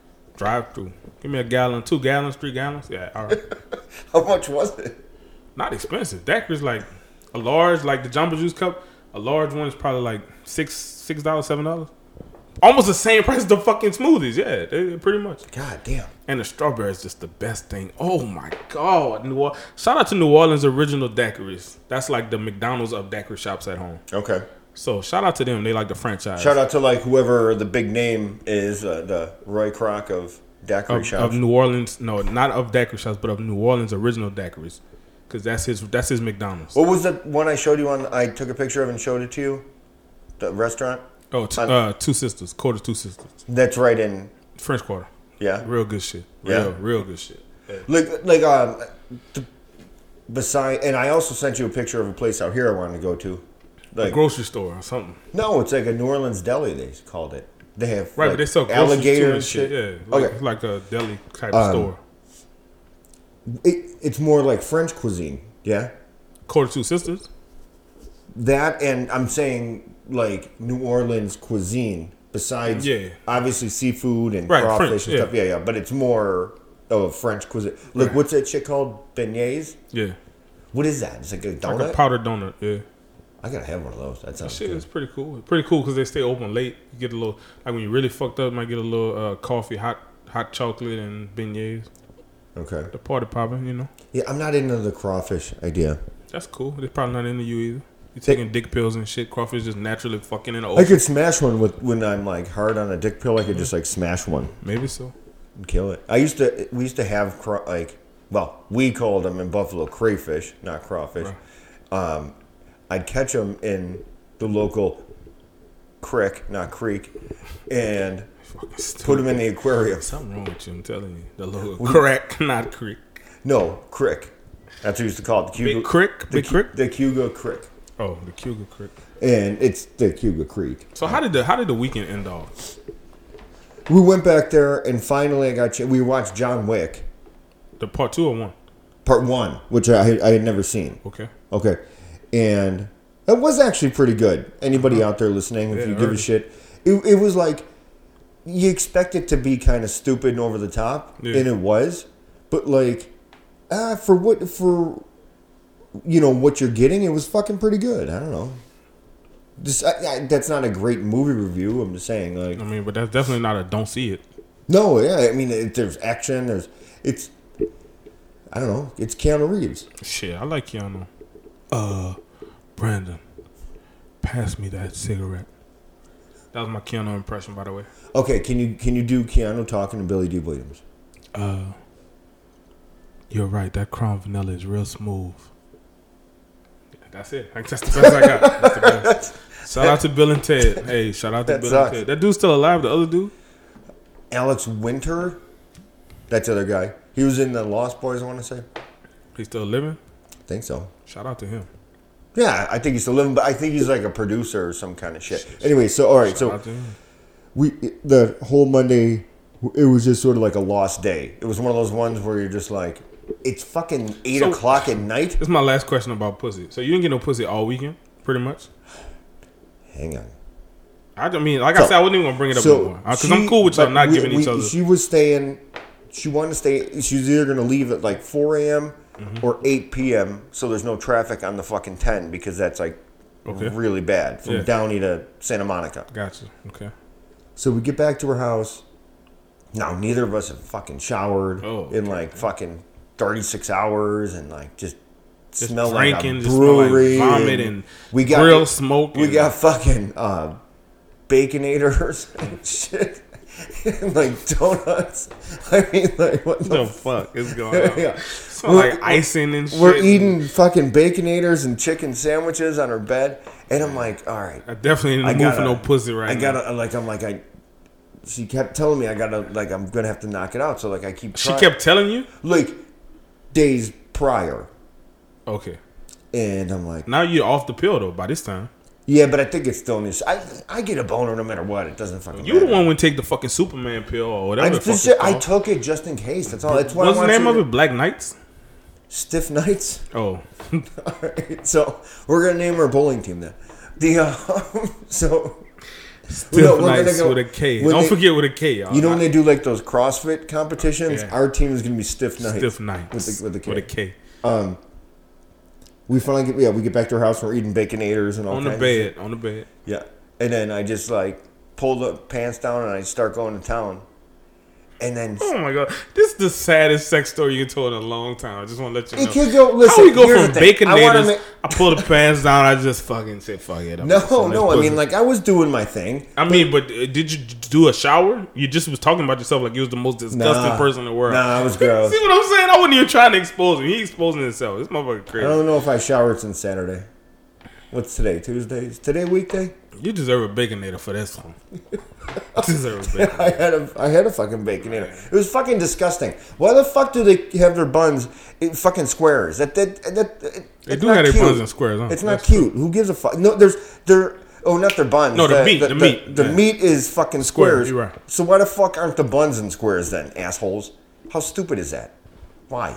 Drive through. Give me a gallon, two gallons, three gallons. Yeah, all right. How much was it? Not expensive. Daiquiri's like a large, like the Jamba Juice cup. A large one is probably like six, six dollars, seven dollars. Almost the same price as the fucking smoothies. Yeah, they, pretty much. God damn. And the strawberry is just the best thing. Oh my god! New Orleans. Shout out to New Orleans original daiquiris. That's like the McDonald's of daiquiri shops at home. Okay. So shout out to them. They like the franchise. Shout out to like whoever the big name is, uh, the Roy Kroc of daiquiri of, shops. of New Orleans. No, not of daiquiri shops, but of New Orleans original daiquiris. Because that's his. That's his McDonald's. What was the one I showed you on? I took a picture of and showed it to you. The restaurant. Oh, t- uh, Two Sisters. Quarter Two Sisters. That's right in. French Quarter. Yeah. Real good shit. Real, Yeah. real good shit. Yeah. Like like um, the, beside, and I also sent you a picture of a place out here I wanted to go to. Like, a grocery store or something. no, it's like a New Orleans deli. They called it. They have Right, like, but they sell groceries alligator too and and shit. shit. Yeah, like, Okay. like a deli type Um, of store. It, it's more like French cuisine. Yeah, Quarter Two Sisters. that, and I'm saying like New Orleans cuisine. Besides, Yeah. obviously seafood and Right, crawfish French, and yeah. stuff. Yeah, yeah, but it's more of French cuisine. Look, Right. what's that shit called? Beignets. Yeah, What is that? It's like a donut. like a powdered donut. Yeah, I gotta have one of those. That sounds shit good. is pretty cool. Pretty cool because they stay open late. You get a little like when you really fucked up, you might get a little uh, coffee, hot hot chocolate, and beignets. Okay. The party popping, you know. Yeah, I'm not into the crawfish idea. That's cool. They're probably not into you either. You taking dick pills and shit. Crawfish just naturally fucking in the I ocean. could smash one with when I'm like hard on a dick pill. I could just like smash one Maybe so. and kill it. I used to. We used to have craw, like, well, we called them in Buffalo crayfish, not crawfish. Um, I'd catch them in the local creek, not creek, and Fucking stupid. put them in the aquarium. Something wrong with you. I'm telling you. The little crack, not creek. No, crick. That's what we used to call it. The Big Cuga, crick? the, Big Cu- crick? The Cuga Creek. Oh, the Cougar Creek. And it's the Cuga Creek. So how did the how did the weekend end off? We went back there, and finally, I got. Ch- we watched John Wick, The part two or one? part one, which I had, I had never seen. Okay. Okay, and it was actually pretty good. Anybody out there listening, if Yeah, you I give heard a it. shit, it, it was like you expect it to be kind of stupid and over the top, Yeah. and it was. But like, uh, for what for, you know what you're getting, it was fucking pretty good. I don't know. Just I, I, that's not a great movie review. I'm just saying, like, I mean, but that's definitely not a don't see it. no, yeah. I mean, it, there's action. There's it's. I don't know. It's Keanu Reeves. Shit, I like Keanu. Uh, Brandon, pass me that cigarette. That was my Keanu impression, by the way. Okay, can you can you do Keanu talking to Billy D. Williams? Uh, you're right. That Crown Vanilla is real smooth. Yeah, that's it. That's the best I got. That's the best. Shout out to Bill and Ted. Hey, shout out to That Bill sucks. and Ted. That dude's still alive. The other dude. Alex Winter, that's the other guy. He was in the Lost Boys. I want to say. He's still living. I think so. Shout out to him. Yeah, I think he's still living, but I think he's like a producer or some kind of shit. Anyway, so all right, Shout so out to him. we the whole Monday, it was just sort of like a lost day. It was one of those ones where you're just like, it's fucking eight So- o'clock at night. This is my last question about pussy. So you didn't get no pussy all weekend, pretty much. Hang on. I don't mean, like I So- said, I wasn't even gonna bring it up So anymore because she- I'm cool with y'all but not we- giving we- each other. She was staying. She wanted to stay. She was either going to leave at like four a.m. Mm-hmm. or eight p.m. so there's no traffic on the fucking ten because that's like Okay. really bad from Yeah. Downey to Santa Monica. Gotcha. Okay. So we get back to her house. Now neither of us have fucking showered Oh, in okay. like fucking thirty-six hours and like just, Just smell like a drinking, just smell like brewery. vomit and we got grill smoke. We and- got fucking uh, baconators and shit. And like donuts. I mean, like, what the, the fuck is going on? yeah. Smell like icing and shit. We're eating fucking baconators and chicken sandwiches on her bed, and I'm like, all right, I definitely ain't I in the mood gotta, for no pussy right I now. gotta like, I'm like, I. She kept telling me I gotta like, I'm gonna have to knock it out. So like, I keep. She trying. kept telling you? like days prior, Okay. and I'm like, Now you're off the pill though. By this time, yeah, but I think it's still this. I I get a boner no matter what. It doesn't fucking. you the matter. one would take the fucking Superman pill or whatever. I, the just, fuck it's shit, I called. took it just in case. That's all. That's why. What's I the want name you of to- it? Black Knights. Stiff Nights. Oh, Alright, so we're gonna name our bowling team then. The uh, so Stiff no, we're gonna Knights go- with a K. when Don't they- forget with a K, y'all. you know when they do like those CrossFit competitions, Yeah. our team is gonna be Stiff Nights. Stiff Knights with the with the K. With a K. We finally get yeah we get back to our house. We're eating baconators and all On the kinds of shit. bed. On the bed. Yeah, and then I just like pull the pants down and I start going to town, and then Oh my god, this is the saddest sex story you can tell in a long time. I just want to let you know. it could go. Listen, How we go here's from the thing. I wanna baconators? make- I pull the pants down. I just fucking said, "Fuck it." I'm just no, on this no. I pussy. mean, like I was doing my thing. I mean, but uh, did you do a shower? You just was talking about yourself like you was the most disgusting Nah. person in the world. Nah, I was gross. See what I'm saying? I wasn't even trying to expose him. He exposing himself. This motherfucker I crazy. don't know if I showered since Saturday. What's today? Tuesday? Is today weekday? You deserve a baconator for this one. You deserve a baconator. I had a I had a fucking baconator. It was fucking disgusting. Why the fuck do they have their buns in fucking squares? That that that. that They it's do not have their cute. buns in squares, huh? It's not That's cute. Who gives a fuck? No, there's there. Oh, not their buns. No, the meat, the meat, The yeah. meat is fucking Square, squares. you're right. So why the fuck aren't the buns in squares then, assholes? How stupid is that? Why?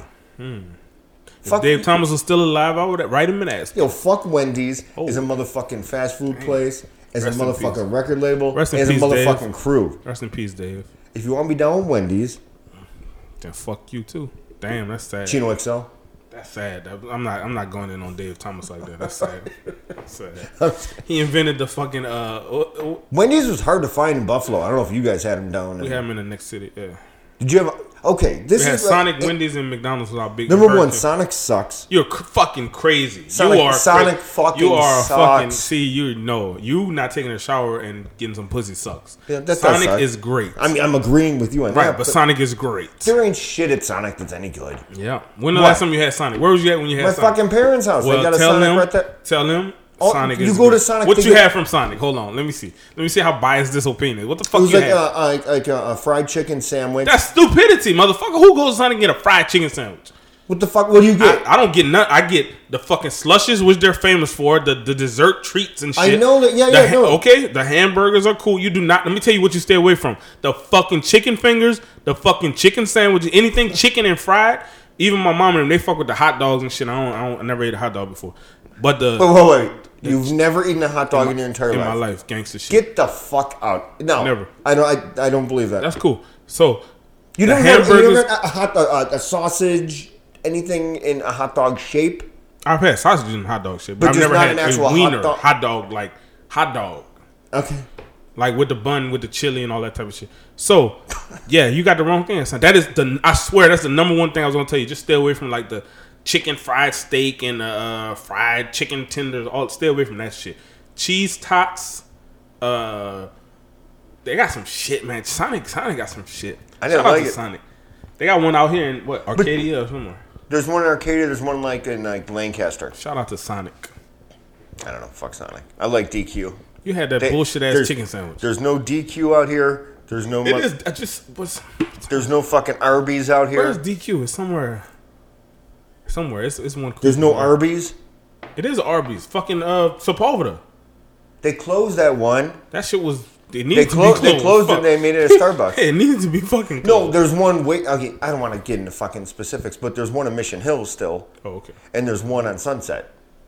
If Fuck Dave Thomas was still alive, I would write him and ask. Yo, fuck Wendy's Oh. as a motherfucking fast food place, as Rest a in motherfucking peace. record label, Rest in as peace, a motherfucking Dave. crew. Rest in peace, Dave. If you want to be down with Wendy's, Then fuck you too. Damn, that's sad. Chino X L. That's sad. I'm not. I'm not going in on Dave Thomas like that. That's sad. That's sad. He invented the fucking. Uh, uh, Wendy's was hard to find in Buffalo. I don't know if you guys had them down. we in- had him in the next city. Yeah. Did you have? Okay, this We had is Sonic, uh, Wendy's, and McDonald's was our big. Number one, hurricane. Sonic sucks. You're cr- fucking crazy. Sonic- you are Sonic cra- fucking You are a fucking. sucks. See, you know, you not taking a shower and getting some pussy sucks. Yeah, that does Sonic suck. is great. I mean, I'm agreeing with you on right, that. but Sonic is great. there ain't shit at Sonic that's any good. Yeah. When the What? last time you had Sonic? Where was you at when you had My Sonic? fucking parents' house. Well, they got a tell Sonic them. right there. Tell them. Oh, Sonic you is go to great. Sonic, What they you get- have from Sonic? Hold on. Let me see. Let me see how biased this opinion is. What the It fuck was you like have? a, like, like a, a fried chicken sandwich. That's stupidity, motherfucker. Who goes to Sonic and get a fried chicken sandwich? What the fuck? What do you get? I, I don't get none. I get the fucking slushes, which they're famous for, the, the dessert treats and I shit. know that- yeah, The yeah, ha- no. Okay, the hamburgers are cool. You do not. Let me tell you what you stay away from: the fucking chicken fingers, the fucking chicken sandwiches, anything chicken and fried. Even my mom and them, they fuck with the hot dogs and shit. I don't. I, don't, I never ate a hot dog before, but the Wait, wait, wait. You've never eaten a hot dog in, your entire in life. my life, gangster shit. Get the fuck out. No, Never. I don't. I, I don't believe that. That's cool. So you the never had, you hamburgers. never had a hot dog, a, a sausage, anything in a hot dog shape. I've had sausages in hot dog shit, but, But I've just never not had an actual a hot wiener dog- hot dog like hot dog. Okay. Like with the bun, with the chili and all that type of shit. So, yeah, you got the wrong thing. Son. That is the. I swear, that's the number one thing I was gonna tell you. Just stay away from like the chicken fried steak and uh, fried chicken tenders. All stay away from that shit. Cheese tots. Uh, they got some shit, man. Sonic, Sonic got some shit. I didn't Shout out like to it. Sonic. They got one out here in what Arcadia or somewhere. There's one in Arcadia. There's one like in like Lancaster. Shout out to Sonic. I don't know. Fuck Sonic. I like D Q. You had that They- bullshit ass there's- chicken sandwich. There's no D Q out here. There's no. It mu- is. I just was. There's no fucking Arby's out Where's here. D Q? It's somewhere. Somewhere. It's, it's one. There's no somewhere. Arby's. It is Arby's. Fucking uh, Sepulveda. They closed that one. That shit was. It They needed to closed. be closed. They closed Fuck. it. They made it a Starbucks. It needed to be fucking No, closed. there's one. Wait, okay, I don't want to get into fucking specifics, but there's one in Mission Hills still, Oh, okay. and there's one on Sunset.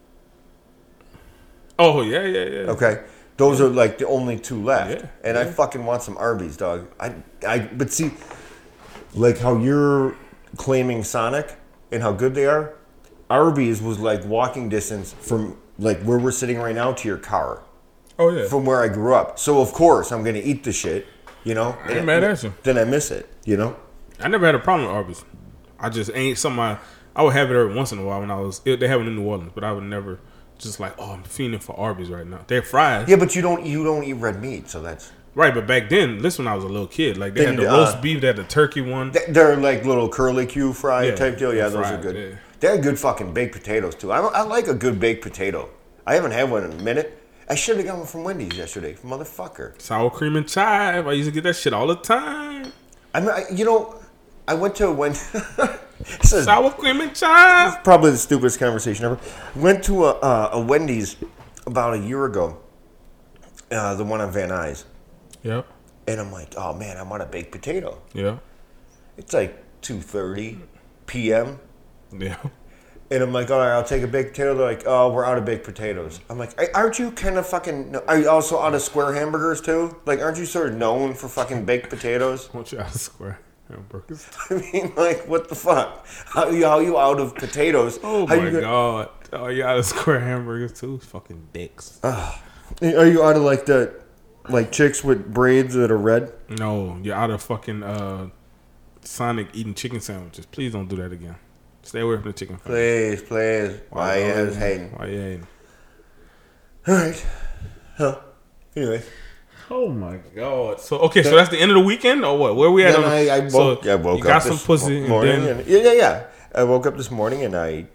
Oh, yeah, yeah, yeah. Okay, those are like the only two left, Yeah, and I fucking want some Arby's, dog. I, I, but see, like how you're claiming Sonic and how good they are. Arby's was like walking distance from like where we're sitting right now to your car, Oh, yeah. from where I grew up. So of course I'm gonna eat the shit, you know. I ain't mad at you. Then I miss it, you know. I never had a problem with Arby's. I just ain't something I, I would have it every once in a while when I was. It, they have it in New Orleans, but I would never just like, oh, I'm fiending for Arby's right now. They're fries. Yeah, but you don't you don't eat red meat, so that's. Right, but back then, this when I was a little kid, like they Then, had the uh, roast beef, they had the turkey one. They're like little curly Q fry Yeah, type deal. Yeah, those fried, are good. yeah. They had good fucking baked potatoes too. I, I like a good baked potato. I haven't had one in a minute. I should have got one from Wendy's yesterday, motherfucker. Sour cream and chive. I used to get that shit all the time. I mean, I, you know, I went to a Wendy's. This is Sour cream and chive. probably the stupidest conversation ever. Went to a uh, a Wendy's about a year ago. Uh, the one on Van Nuys, Yep. and I'm like, oh man, I want a baked potato. Yeah. It's like two thirty p.m. Yeah. And I'm like, all right, I'll take a baked potato. They're like, oh, we're out of baked potatoes. I'm like, aren't you kind of fucking, are you also out of square hamburgers too? Like, aren't you sort of known for fucking baked potatoes? Want you out of square hamburgers? I mean, like, what the fuck? How you, how you out of potatoes? Oh How my you go- god. Oh, you out of square hamburgers too? Fucking dicks. Are you out of like the, like chicks with braids that are red? No, you're out of fucking uh, Sonic eating chicken sandwiches. Please don't do that again. Stay away from the chicken. Please, please. Why Why is hating? Why you hating? All right. Huh. Anyway. Oh my god. So okay, so that's the end of the weekend or what? Where we at? Then on- I, I woke, so I woke you got up some this pussy morning. and then And, yeah, yeah, yeah. I woke up this morning and I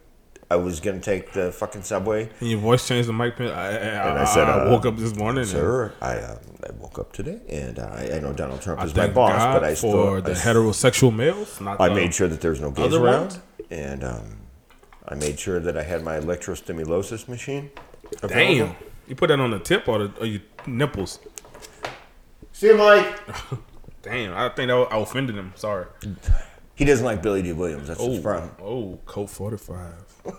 I was gonna take the fucking subway. And your voice changed the mic pin. I, I, And I, I said, I uh, woke up this morning. Sir, I um, I woke up today, and uh, I, I know Donald Trump I is my thank boss, God but I for still the I, heterosexual males. Not I the made sure that there was no gays other around, ones? and um, I made sure that I had my electrostimulosis machine. available. Damn, you put that on the tip or, the, or your nipples? See you, Mike. Damn, I think that I offended him. Sorry. He doesn't like Billy D. Williams. That's his Oh, problem. oh, Colt forty-five.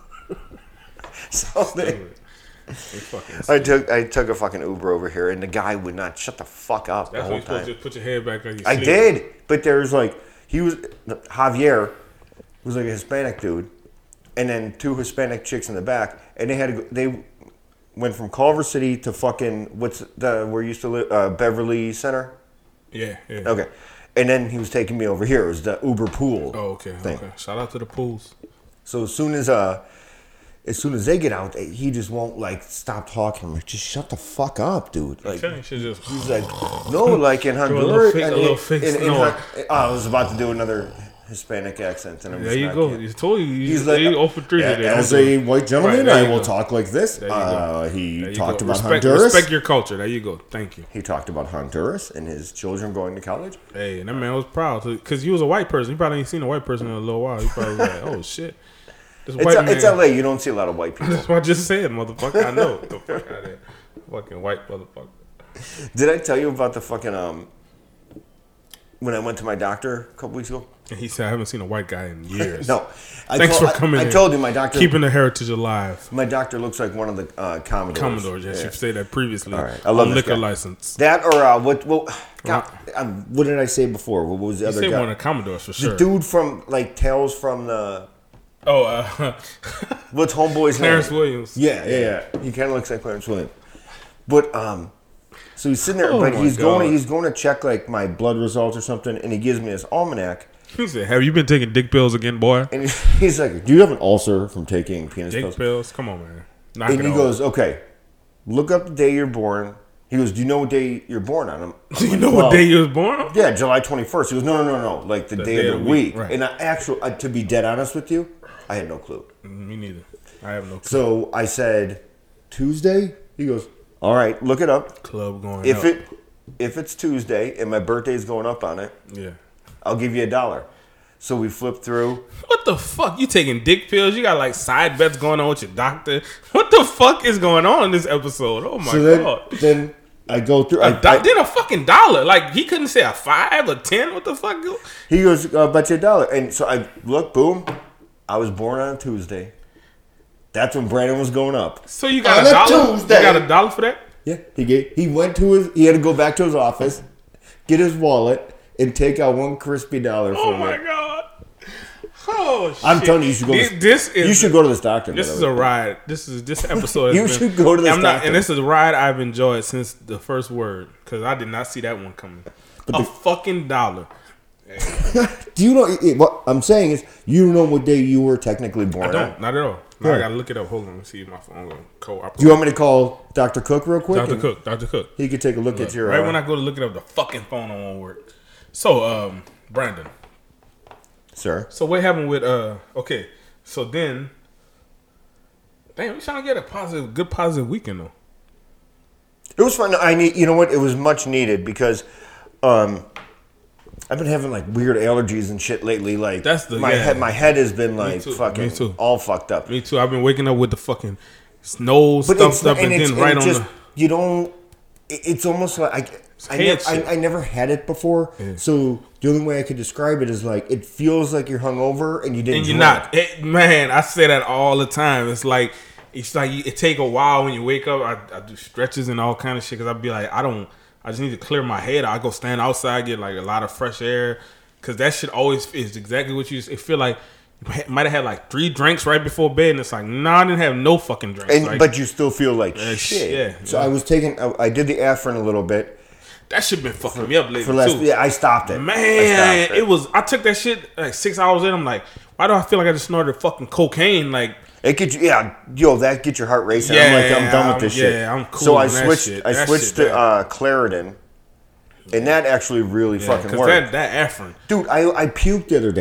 So they, They fucking. I took I took a fucking Uber over here, and the guy would not shut the fuck up That's the when whole you're supposed time. to just put your head back like you I sleep. did, but there was like he was Javier was like a Hispanic dude, and then two Hispanic chicks in the back, and they had to go, they went from Culver City to fucking what's the where you used to live uh, Beverly Center. Yeah, yeah. Okay, and then he was taking me over here. It was the Uber pool. Oh, okay, thing. okay. Shout out to the pools. So as soon as uh, as soon as they get out, he just won't like stop talking. I'm like, just shut the fuck up, dude. Like You should just. he's like, no, like in a little Honduras. fake- a and little in- fake in- in snore. Hon- oh, I was about to do another Hispanic accent, and I'm There just you not go. kidding. You told you. You He's He's like, like, for three "Yeah, today. as Don't do a it." white gentleman, Right, there I you will go. talk like this. There you go. Uh, he There you talked go. about respect, Honduras. Respect your culture. There you go. Thank you. He talked about Honduras and his children going to college. Hey, and that man was proud because he was a white person. He probably ain't seen a white person in a little while. He probably was like, "Oh shit, this It's, white a, man." it's L A. You don't see a lot of white people. That's what I just said, motherfucker. I know. Get the fuck out of there, fucking white motherfucker. Did I tell you about the fucking um? When I went to my doctor a couple weeks ago? And he said, "I haven't seen a white guy in years." No. I Thanks told, for coming. I, I in. told you my doctor. keeping the heritage alive. My doctor looks like one of the uh, Commodores. Commodores, yes, Yeah. you've said that previously. All right. I love on this liquor guy. license. That or uh, what? What, God, um, what did I say before? What was the You other said guy? one of the Commodores for the sure. dude from like Tales from the Oh, uh, what's Homeboy's Clarence name? Williams. Yeah, yeah, yeah. He kind of looks like Clarence Williams. But um, so he's sitting there, Oh but my he's God. going. He's going to check like my blood results or something, and he gives me his almanac, He said, "Have you been taking dick pills again, boy? and he's like, "Do you have an ulcer from taking penis Dick pills?" pills? Come on, man. Knock And it he off. goes, "Okay, look up the day you're born." He goes, "Do you know what day you're born on?" I'm, I'm Do you like, know "Well, what day you was born on?" Yeah, July twenty-first. He goes, no, no, no, no, like the, day, of the week. right. And I actually, uh, to be dead honest with you, I had no clue. Me neither. I have no clue. So I said, Tuesday? He goes, all right, look it up. Club going If up. it if it's Tuesday and my birthday's going up on it, Yeah. I'll give you a dollar. So we flipped through. What the fuck? You taking dick pills? You got like side bets going on with your doctor? What the fuck is going on in this episode? Oh my So then, god. then I go through. A I, do- I- then a fucking dollar. Like he couldn't say a five or ten. What the fuck? he goes, I'll bet you a dollar. And so I look, boom, I was born on a Tuesday. That's when Brandon was going up. So you got On a a dollar? Tuesday. You got a dollar for that? Yeah, he gave, he went to his. He had to go back to his office, get his wallet, and take out one crispy dollar Oh from my it. god. Oh shit. I'm telling you, you should go. This, to, this is you should go to this doctor. by This the is way. a ride. This is this episode. has You been- should go to this I'm not, doctor. and this is a ride I've enjoyed since the first word because I did not see that one coming. But a the- fucking dollar. Do you know it- what I'm saying? Is you don't know what day you were technically born I on? don't. Not at all. No, I Yeah. gotta look it up. Hold on. Let me see if my phone going co-op. Do you want me to call Doctor Cook real quick? Doctor and Cook. Doctor Cook. He could take a look at your. Right uh, when I go to look it up, the fucking phone won't work. So, um, Brandon. sir. So what happened with uh? Okay. So then, damn, we trying to get a positive, good positive weekend though. It was fun. I need. You know what? It was much needed because, um, I've been having like weird allergies and shit lately. Like That's the- my yeah. head. My head has been like too, fucking me too. all fucked up. Me too. I've been waking up with the fucking snow But stuffed it's up, and and, it's, then right and on just the. you don't. it- It's almost like I. I, head never, shit. I, I never had it before, Yeah. so the only way I could describe it is like it feels like you're hungover and you didn't. And you're drink. not, it, man. I say that all the time. It's like it's like you, it take a while when you wake up. I, I do stretches and all kind of shit because I'd be like, I don't. I just need to clear my head. I go stand outside, get like a lot of fresh air, because that shit always is exactly what you. It feel like you might have had like three drinks right before bed, and it's like, nah, I didn't have no fucking drinks. And Like, but you still feel like Uh, shit. yeah, so yeah. I was taking. I, I did the Afrin a little bit that shit been fucking me up lately for last. too. Yeah, I stopped it. Man, I stopped it. was. I took that shit like six hours in. I'm like, why do I feel like I just snorted fucking cocaine? Like, It get you, yeah, yo, that get your heart racing. I'm Yeah, like, I'm done with this I'm- shit. yeah, I'm cool So I on that switched. shit. I That switched shit to bad. uh, Claritin, and that actually really yeah, fucking because worked. that that Afrin. Dude, I I puked the other day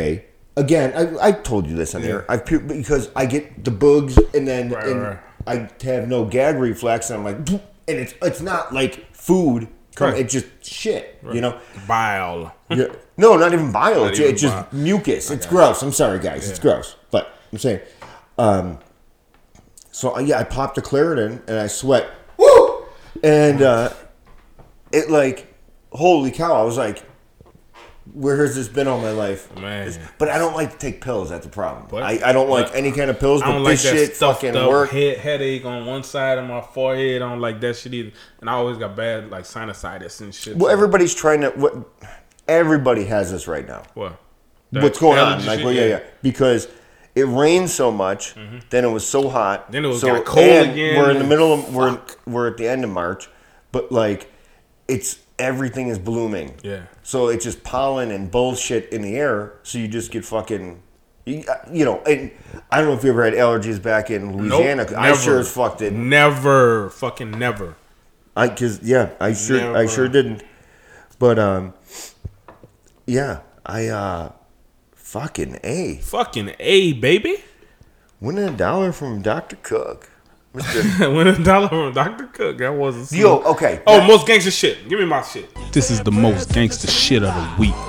again, I, I told you this on Yeah. here. I've puked because I get the bugs and then Right, and right. I have no gag reflex and I'm like, and it's it's not like food. Come, Right. It's just shit, you know. Bile. Yeah. No, not even bile. Not It's, even it's just bile. mucus. It's gross. I'm sorry, guys. It's gross. But I'm saying, um, so uh, yeah, I popped a Claritin and I sweat. Woo! And uh, it like, holy cow! I was like, where has this been all my life? Man. It's- But I don't like to take pills. That's the problem. But- I, I don't like but any kind of pills. I But don't like this that shit stuffed fucking up work. head, headache on one side of my forehead. I don't like that shit either. And I always got bad like sinusitis and shit. Well, so- everybody's trying to. What, everybody has this right now. What? What's That going on? allergy Like, shit? well, yeah, yeah. Because it rained so much, then it was so hot. Then it was so got cold and again, We're in the and middle of we're we're at the end of March, but like, it's everything is blooming. Yeah. So it's just pollen and bullshit in the air. So you just get fucking, you, you know. And I don't know if you ever had allergies back in Louisiana. Nope, I never. sure as fuck didn't. Never, fucking never. I cause yeah, I sure I Never. sure didn't. But um, yeah, I uh, fucking A. Fucking A, baby. Winning a dollar from Doctor Cook. Mister Win a dollar from Doctor Cook. That wasn't. Yo, okay. Oh, most gangster shit. Give me my shit. This is the most gangster shit of the week.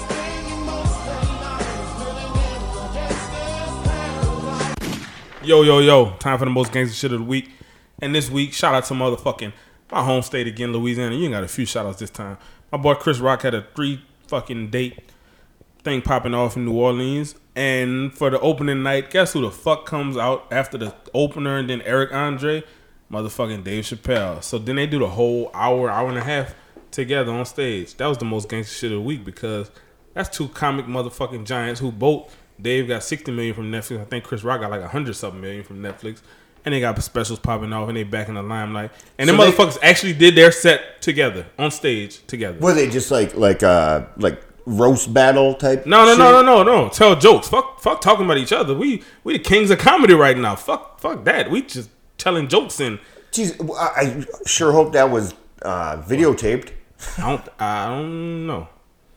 Yo, yo, yo. Time for the most gangster shit of the week. And this week, shout out to motherfucking my home state again, Louisiana. You ain't got a few shout outs this time. My boy Chris Rock had a three fucking date thing popping off in New Orleans. And for the opening night, guess who the fuck comes out after the opener and then Eric Andre? Motherfucking Dave Chappelle. So then they do the whole hour, hour and a half together on stage. That was the most gangster shit of the week because that's two comic motherfucking giants who both, Dave got sixty million from Netflix. I think Chris Rock got like one hundred something million from Netflix. And they got specials popping off and they back in the limelight. And them So they- motherfuckers actually did their set together on stage together. Were they just like like uh like roast battle type? No, no, shit? no, no, no, no. Tell jokes. Fuck, fuck talking about each other. We we the kings of comedy right now. Fuck, fuck that. We just telling jokes and Jeez, I I sure hope that was uh, videotaped. I don't, I don't know.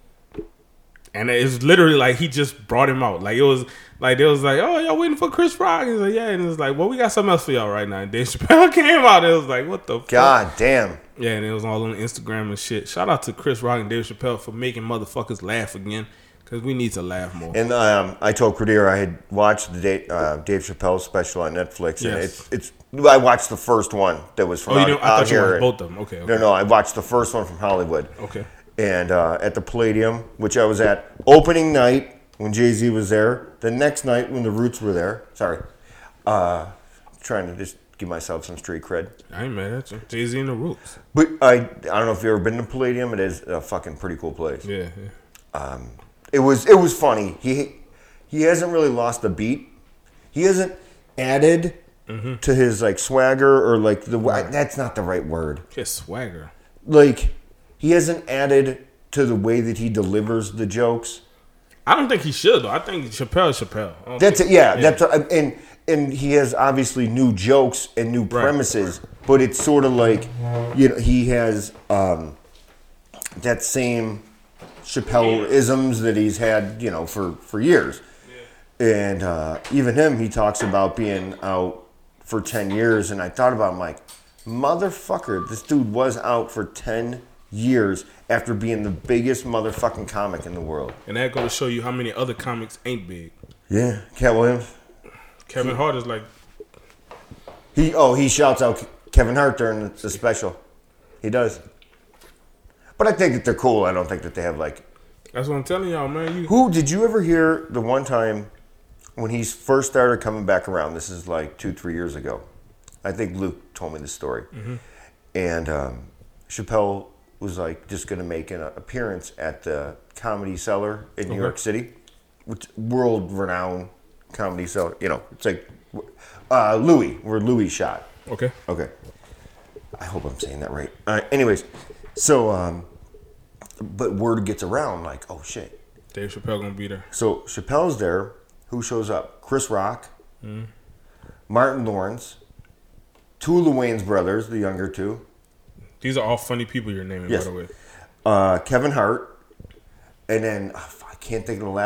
And it's literally like he just brought him out. Like it was like they was like, oh, y'all waiting for Chris Rock? He's like, yeah. And it was like, well, we got something else for y'all right now. And Dave Chappelle came out. It was like, what the fuck? God damn. Yeah, and it was all on Instagram and shit. Shout out to Chris Rock and Dave Chappelle for making motherfuckers laugh again. Because we need to laugh more. And um, I told Credeer I had watched the Dave, uh, Dave Chappelle special on Netflix, and Yes. it's it's. I watched the first one that was from Oh, you out, didn't- I out thought you here. watched both of them. Okay, okay. No, no, I watched the first one from Hollywood. Okay. And uh, at the Palladium, which I was at opening night when Jay-Z was there. The next night when the Roots were there. Sorry, uh, trying to just give myself some street cred. I ain't mad at you. Jay-Z and the Roots. But I, I don't know if you've ever been to Palladium. It is a fucking pretty cool place. Yeah, yeah. Um, it was it was funny. He he hasn't really lost a beat. He hasn't added Mm-hmm. to his like swagger or like the right. That's not the right word. His swagger. Like he hasn't added to the way that he delivers the jokes. I don't think he should though. I think Chappelle is Chappelle. I don't That's think- it. Yeah, that's and and he has obviously new jokes and new premises, but it's sort of like you know he has um, that same Chappelle isms that he's had you know for for years, and uh, even him he talks about being out for ten years, and I thought about him like motherfucker, this dude was out for ten years after being the biggest motherfucking comic in the world. And that goes to show you how many other comics ain't big. Yeah, Cat Williams. Kevin Hart is like, He oh he shouts out Kevin Hart during the special. He does. But I think that they're cool. I don't think that they have like. that's what I'm telling y'all, man. You Who did you ever hear the one time when he first started coming back around? This is like two three years ago. I think Luke told me the story. Mm-hmm. And um, Chappelle was like just going to make an appearance at the Comedy Cellar in New Okay. York City, which world renowned Comedy Cellar. You know, it's like uh, Louis, where Louis shot. okay? Okay. I hope I'm saying that right. All right. Anyways, so, um, but word gets around like, oh shit. Dave Chappelle gonna be there. So Chappelle's there. Who shows up? Chris Rock, Martin Lawrence, two of the Wayans brothers, the younger two, These are all funny people you're naming, Yes. by the way. uh, Kevin Hart, and then oh, I can't think of the last one.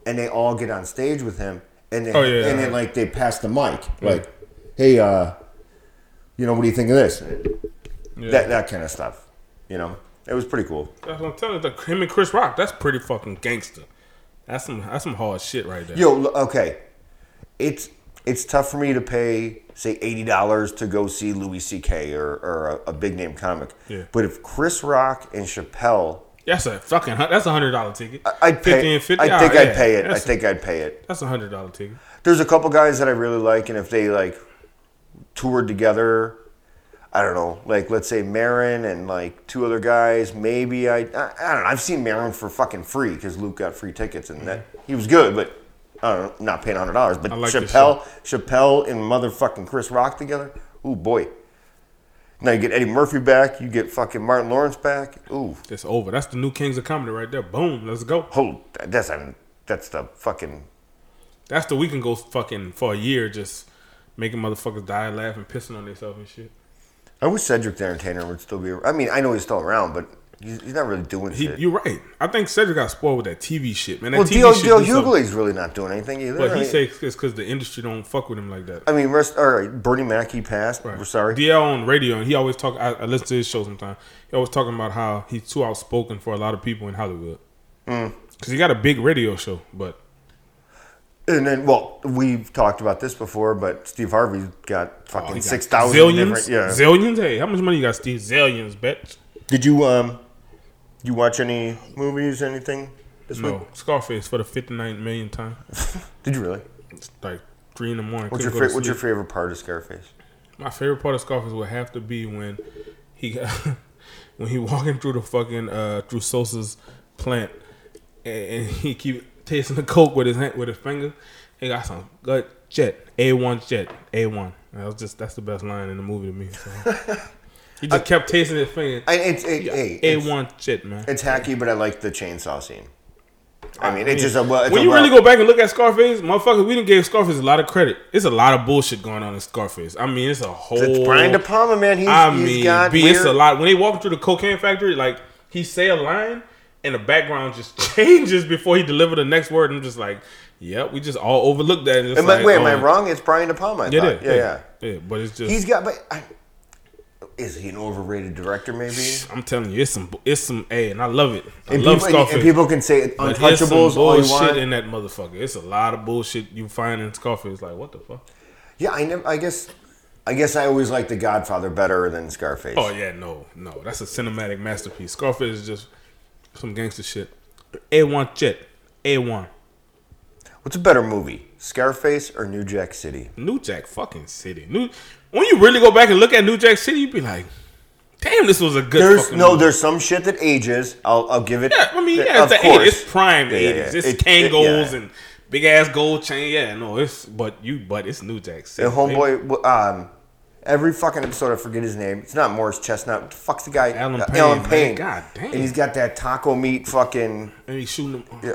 and they all get on stage with him, and they, Oh, yeah, and yeah. then like they pass the mic, like, hey, uh, you know, what do you think of this? Yeah. That that kind of stuff, you know. It was pretty cool. That's what I'm telling you. The, him and Chris Rock, that's pretty fucking gangster. That's some that's some hard shit right there. Yo, l- okay, it's it's tough for me to pay say eighty dollars to go see Louis C K or or a, a big name comic. Yeah. But if Chris Rock and Chappelle, That's a fucking hun- that's a hundred dollar ticket. I- I'd pay. fifty and fifty. I think Oh, I'd yeah. pay it. I That's- think I'd pay it. That's a hundred dollar ticket. There's a couple guys that I really like, and if they like toured together, I don't know, like let's say Marin and like two other guys, maybe I, I, I don't know. I've seen Marin for fucking free because Luke got free tickets, and that he was good, but I don't know, not paying hundred dollars. But I like this Chappelle, Chappelle and motherfucking Chris Rock together, ooh boy. Now you get Eddie Murphy back, you get fucking Martin Lawrence back, ooh. It's over. That's the new Kings of Comedy right there. Boom. Let's go. Oh, that's that's the fucking. That's the we can go fucking for a year just making motherfuckers die laughing, pissing on themselves and shit. I wish Cedric the Entertainer would still be. I mean, I know he's still around, but he's, he's not really doing He, shit. you're right. I think Cedric got spoiled with that T V shit, man. That Well, T V Dio, shit Dio do something. Hughley's really not doing anything either. But I he mean, says it's because the industry don't fuck with him like that. I mean, rest, all right, Bernie Mac, he passed. Right. We're sorry. D L on radio, and he always talk. I, I listen to his show sometimes. He always talking about how he's too outspoken for a lot of people in Hollywood. Mm. Because he got a big radio show, but And then, well, we've talked about this before, but Steve Harvey's got fucking oh, he got six thousand zillions. different. Yeah. Zillions. Hey, how much money you got, Steve? Zillions, bitch. Did you um, you watch any movies, anything this No, week? Scarface for the fifty-ninth millionth time. Did you really? It's like three in the morning. What's your couldn't go fa- to What's your sleep. favorite part of Scarface? My favorite part of Scarface would have to be when he got when he walking through the fucking uh, through Sosa's plant and, and he keep tasting the coke with his hand, with his finger. He got some good jet, A one jet, A one. That was just that's the best line in the movie to me. So. He just kept tasting his finger. I, it's it, hey, A it's, one jet, man. it's hacky, but I like the chainsaw scene. I mean, it's just a well. It's when a you well, really go back and look at Scarface, motherfucker, we didn't give Scarface a lot of credit. It's a lot of bullshit going on in Scarface. I mean, it's a whole. It's Brian De Palma, man. He's, I he's mean, got B, weird, it's a lot. When they walking through the cocaine factory, like he say a line and the background just changes before he deliver the next word. And I'm just like, yep, we just all overlooked that. And it's Am I, like, wait, am I oh, wrong? It's Brian De Palma. I Yeah, thought. yeah, yeah, yeah, yeah. yeah. But it's just He's got, but I, is he an overrated director? Maybe. I'm telling you, it's some, it's some, a, and I love it. I And love people, Scarface. and people can say But it's some Untouchables all you bullshit want. in that motherfucker. It's a lot of bullshit you find in Scarface. Like, what the fuck? Yeah, I never. I guess. I guess I always like The Godfather better than Scarface. Oh yeah, no, no, that's a cinematic masterpiece. Scarface is just some gangster shit. A one jet, A one. What's a better movie, Scarface or New Jack City? New Jack fucking City. New. When you really go back and look at New Jack City, you be like, damn, this was a good. There's fucking no. movie. There's some shit that ages. I'll. I'll give it. Yeah, I mean, yeah, of it's the course. eighties. It's prime Yeah, yeah, eighties. yeah. It's It- it- Kangos yeah. and big ass gold chain. Yeah, no, it's but you, but it's New Jack City. And homeboy, um, every fucking episode I forget his name. It's not Morris Chestnut. What the fuck's the guy? Alan Uh, Payne, Alan man. Payne. God damn. And he's got that taco meat fucking. And he's shooting them. Yeah.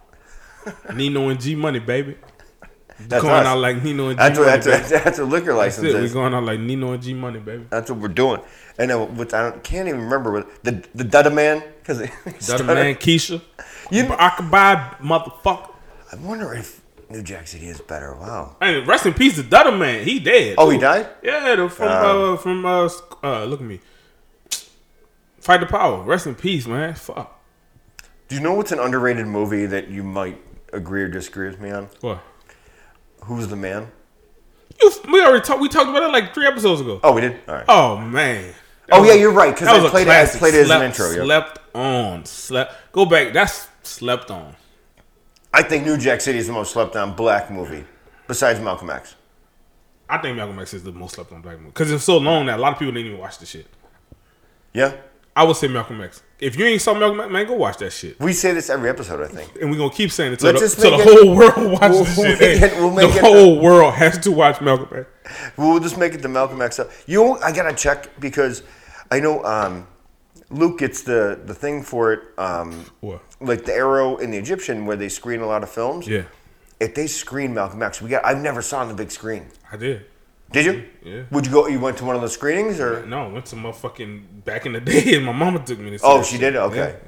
Nino and G Money, baby. That's going us. out like Nino and G That's Money. what. That's, baby. a, that's a liquor That's license it. We're is. going out like Nino and G Money, baby. That's what we're doing. And then with I don't, can't even remember what the the Dutta Man because That a man, Keisha. You- You, I could buy motherfucker. I wonder if New Jack City is better. Wow. And rest in peace to Dutta Man. He dead. Oh, too. he died? Yeah, the, from Um, uh, from uh, uh, look at me. Fight the Power. Rest in peace, man. Fuck. Do you know what's an underrated movie that you might agree or disagree with me on? What? Who's the Man? You, we already talked. We talked about it like three episodes ago. Oh, we did. All right. Oh man. That Oh was yeah, a- you're right. Because that was I a played it. I classic. played it as an Slept- intro. Yeah. Slept on. Slept. Go back. That's slept on. I think New Jack City is the most slept on black movie besides Malcolm X. I think Malcolm X is the most slept on black movie because it's so long that a lot of people didn't even watch the shit. Yeah. I would say Malcolm X. If you ain't saw Malcolm X, man, go watch that shit. We say this every episode, I think. And we're gonna keep saying it till, the, Let's just till the make it- whole world watches We'll- this we'll shit. make Hey, it- we'll make the it- whole world has to watch Malcolm X. We'll just make it the Malcolm X. You, I gotta check because I know um, Luke gets the, the thing for it. Um, What? Like the Arrow and the Egyptian, where they screen a lot of films. Yeah, If they screen Malcolm X, we got. I've never saw it on the big screen. I did. Did you? Yeah. Would you go? You went to one of the screenings, or? No, I went to motherfucking back in the day, and my mama took me to see Oh, that she shit. did? Okay. Yeah, yeah.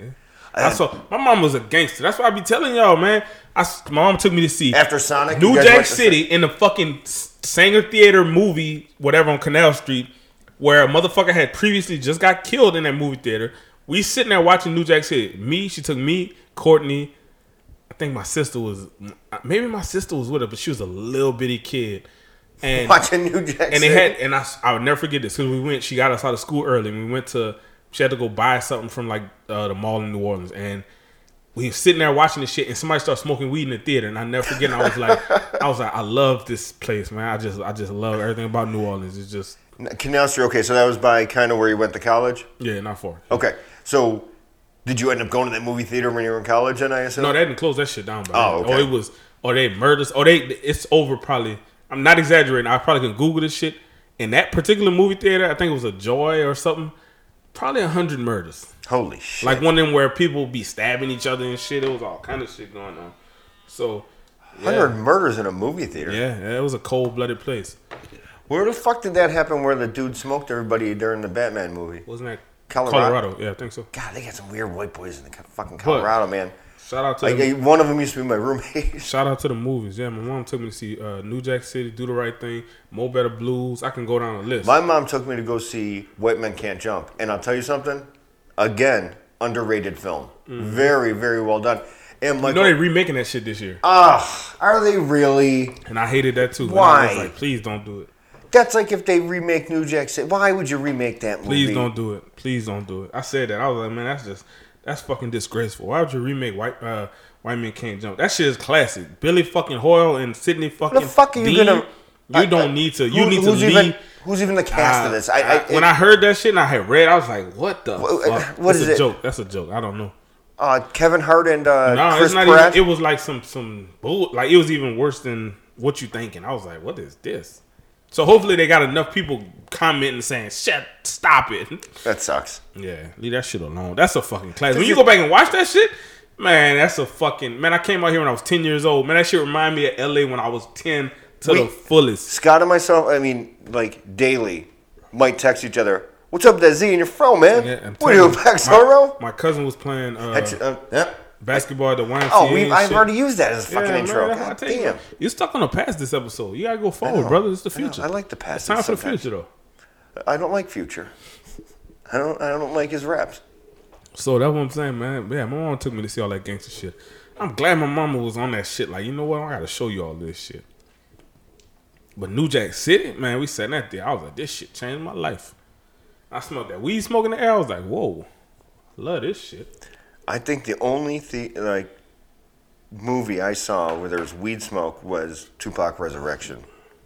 I saw my mom was a gangster. That's why I be telling y'all, man. I, my mom took me to see After Sonic, New you guys Jack went to City in the fucking Sanger Theater movie, whatever on Canal Street, where a motherfucker had previously just got killed in that movie theater. We sitting there watching New Jack City. Me, she took me, Courtney. I think my sister was, maybe my sister was with her, but she was a little bitty kid. And watching New Jack City. And they had, and I, I would never forget this because we went. She got us out of school early, and we went to. She had to go buy something from like uh, the mall in New Orleans, and we were sitting there watching this shit, and somebody started smoking weed in the theater, and I never forget. And I was like, I was like, I love this place, man. I just, I just love everything about New Orleans. It's just Canal Street. Okay, so that was by kind of where you went to college. Yeah, not far. Okay, so did you end up going to that movie theater when you were in college? Then I assume. No, they didn't close that shit down. By oh, okay. Or it was, or they murders, or they. It's over. Probably. I'm not exaggerating. I probably can Google this shit. In that particular movie theater, I think it was a Joy or something. Probably a hundred murders. Holy shit! Like one of them where people be stabbing each other and shit. It was all kind of shit going on. So, yeah. Hundred murders in a movie theater. Yeah, yeah, it was a cold blooded place. Where the fuck did that happen? Where the dude smoked everybody during the Batman movie? Wasn't that Colorado? Colorado? Yeah, I think so. God, they got some weird white boys in the fucking Colorado, but, man. Shout out to like, the, one of them used to be my roommate. Shout out to the movies. Yeah, my mom took me to see uh, New Jack City, Do the Right Thing, Mo Better Blues. I can go down the list. My mom took me to go see White Men Can't Jump, and I'll tell you something. Again, underrated film. Mm-hmm. Very, very well done. And Michael, you know they remaking that shit this year. Ah, uh, are they really? And I hated that too. Why? I was like, please don't do it. That's like if they remake New Jack City. Why would you remake that movie? Please don't do it. Please don't do it. I said that. I was like, man, that's just that's fucking disgraceful. Why would you remake White uh, White Men Can't Jump? That shit is classic. Billy fucking Hoyle and Sidney fucking. What the fuck are you Dean, gonna? You don't need to. You who, need to who's leave. Even, who's even the cast uh, of this? I, I, I, when I heard that shit and I had read, I was like, what the what, fuck? What That's is a it? joke. That's a joke. I don't know. Uh, Kevin Hart and uh, no, Chris it's not Pratt. Even, it was like some some bull. Like it was even worse than what you thinking. I was like, what is this? So hopefully they got enough people commenting saying, "Shut, stop it." That sucks. Yeah, leave that shit alone. That's a fucking class. When you go back and watch that shit, man, that's a fucking man. I came out here when I was ten years old. Man, that shit remind me of L A when I was ten to we, the fullest. Scott and myself, I mean, like daily, might text each other. What's up, that Z in your phone, man? Yeah, what are you, back Zorro? My cousin was playing uh, uh, yeah. basketball at the Y M C A. Oh, we, I've already used that as a fucking yeah, intro. Man, God damn. You, you're stuck on the past this episode. You gotta go forward, brother. It's the future. I, I like the past. It's time for sometimes. the future, though. I don't like Future. I don't. I don't like his raps. So that's what I'm saying, man. Yeah, my mom took me to see all that gangster shit. I'm glad my mama was on that shit. Like, you know what? I gotta show you all this shit. But New Jack City, man, we sat in that there. I was like, this shit changed my life. I smelled that weed smoke in the air. I was like, whoa, love this shit. I think the only the like movie I saw where there was weed smoke was Tupac Resurrection.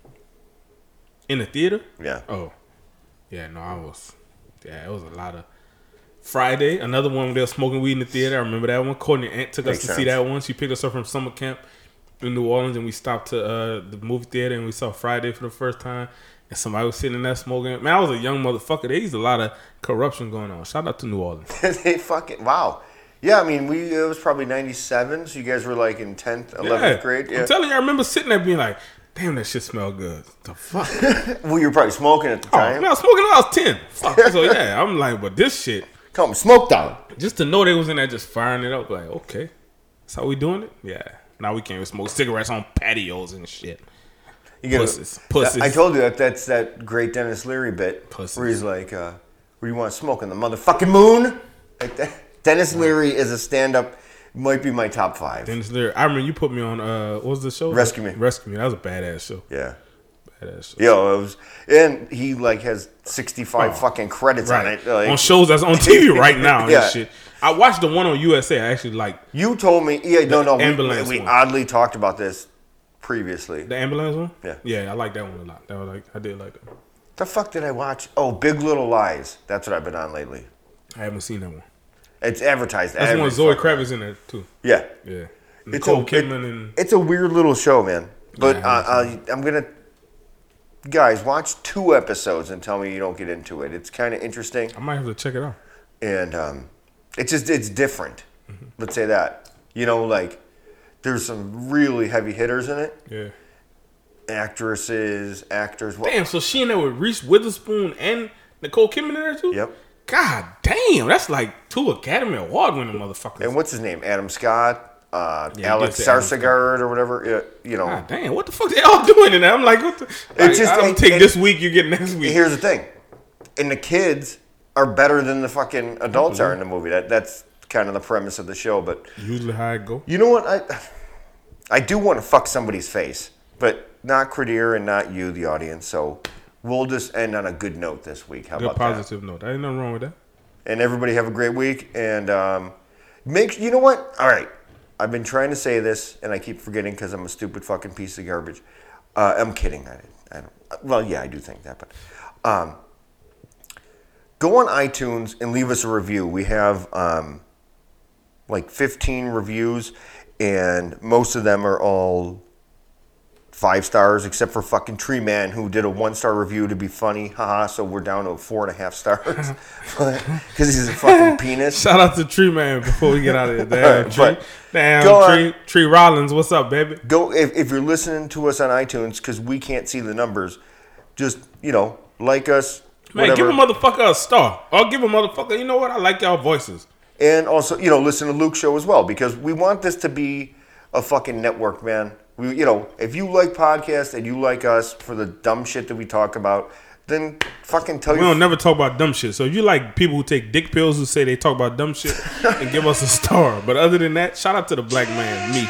In the theater? Yeah. Oh, yeah. No, I was. Yeah, it was a lot of. Friday, another one where they were smoking weed in the theater. I remember that one. Courtney Aunt took Makes us to sense. see that one. She picked us up from summer camp in New Orleans, and we stopped to uh, the movie theater, and we saw Friday for the first time. And somebody was sitting in there smoking. Man, I was a young motherfucker. There used a lot of corruption going on. Shout out to New Orleans. They fucking wow. Yeah, I mean, we it was probably ninety-seven, so you guys were like in tenth, eleventh yeah. grade. Yeah. I'm telling you, I remember sitting there being like, damn, that shit smell good. The fuck? Well, you were probably smoking at the Oh, time. man, I was smoking when I was ten. Fuck. So, yeah, I'm like, but this shit. Come smoked on. Just to know they was in there just firing it up, like, okay. That's how we doing it? Yeah. Now we can't even smoke cigarettes on patios and shit. You get Pussies. Pussies. I told you that that's that great Dennis Leary bit Pussies. where he's like, uh, where you want to smoke on the motherfucking moon? Like that. Dennis Leary is a stand-up, might be my top five. Dennis Leary. I remember you put me on, uh, what was the show? Rescue Me. Rescue Me. That was a badass show. Yeah. Badass show. Yo, it was, and he like has sixty-five Oh, fucking credits right. on it. Like, on shows that's on T V right now Yeah. and shit. I watched the one on U S A. I actually like you told me, yeah, no, no, we, ambulance we one. oddly talked about this previously. the ambulance one. Yeah. Yeah, I like that one a lot. That was like I did like that. The fuck did I watch? Oh, Big Little Lies. That's what I've been on lately. I haven't seen that one. It's advertised. That's the every one with Zoe fucking- Kravitz in there too. Yeah. Yeah. It's Nicole a, Kidman it- and it's a weird little show, man. But Yeah, I uh, haven't uh, I'm gonna, guys, watch two episodes and tell me you don't get into it. It's kind of interesting, I might have to check it out. and um, it's just it's different. Mm-hmm. Let's say that. You know, like there's some really heavy hitters in it. Yeah. Actresses, actors. Well, Damn, so she in there with Reese Witherspoon and Nicole Kidman in there too? Yep. God damn, that's like two Academy Award winning motherfuckers. And what's his name? Adam Scott, uh, Yeah, Alex he gets the Sarsgaard or whatever. Uh, you know. God damn, what the fuck they all doing in there? I'm like, what the? Like, just- I don't and- take and- this week, you get next week. Here's the thing, and the kids are better than the fucking adults are in the movie. That that's kind of the premise of the show. But Usually how it go. you know what? I I do want to fuck somebody's face, but not Credeer and not you, the audience. So we'll just end on a good note this week. How Good about positive note. There ain't nothing wrong with that. that? And everybody have a great week. And um, make you know what? All right, I've been trying to say this, and I keep forgetting because I'm a stupid fucking piece of garbage. Uh, I'm kidding. I, I don't. Well, yeah, I do think that, but. Um, Go on iTunes and leave us a review. We have um, like fifteen reviews, and most of them are all five stars, except for fucking Tree Man, who did a one star review to be funny. Haha, so we're down to four and a half stars because he's a fucking penis. Shout out to Tree Man before we get out of here. Damn, Tree, But damn go Tree, on. Tree Rollins, what's up, baby? Go if, if you're listening to us on iTunes, because we can't see the numbers. Just you know, like us. Man, whatever. give a motherfucker a star. Or give a motherfucker, you know what? I like y'all voices. And also, you know, listen to Luke's show as well, because we want this to be a fucking network, man. We, you know, if you like podcasts and you like us for the dumb shit that we talk about, then fucking tell We your don't never talk about dumb shit. So if you like people who take dick pills who say they talk about dumb shit, and give us a star. But other than that, shout out to the black man, me.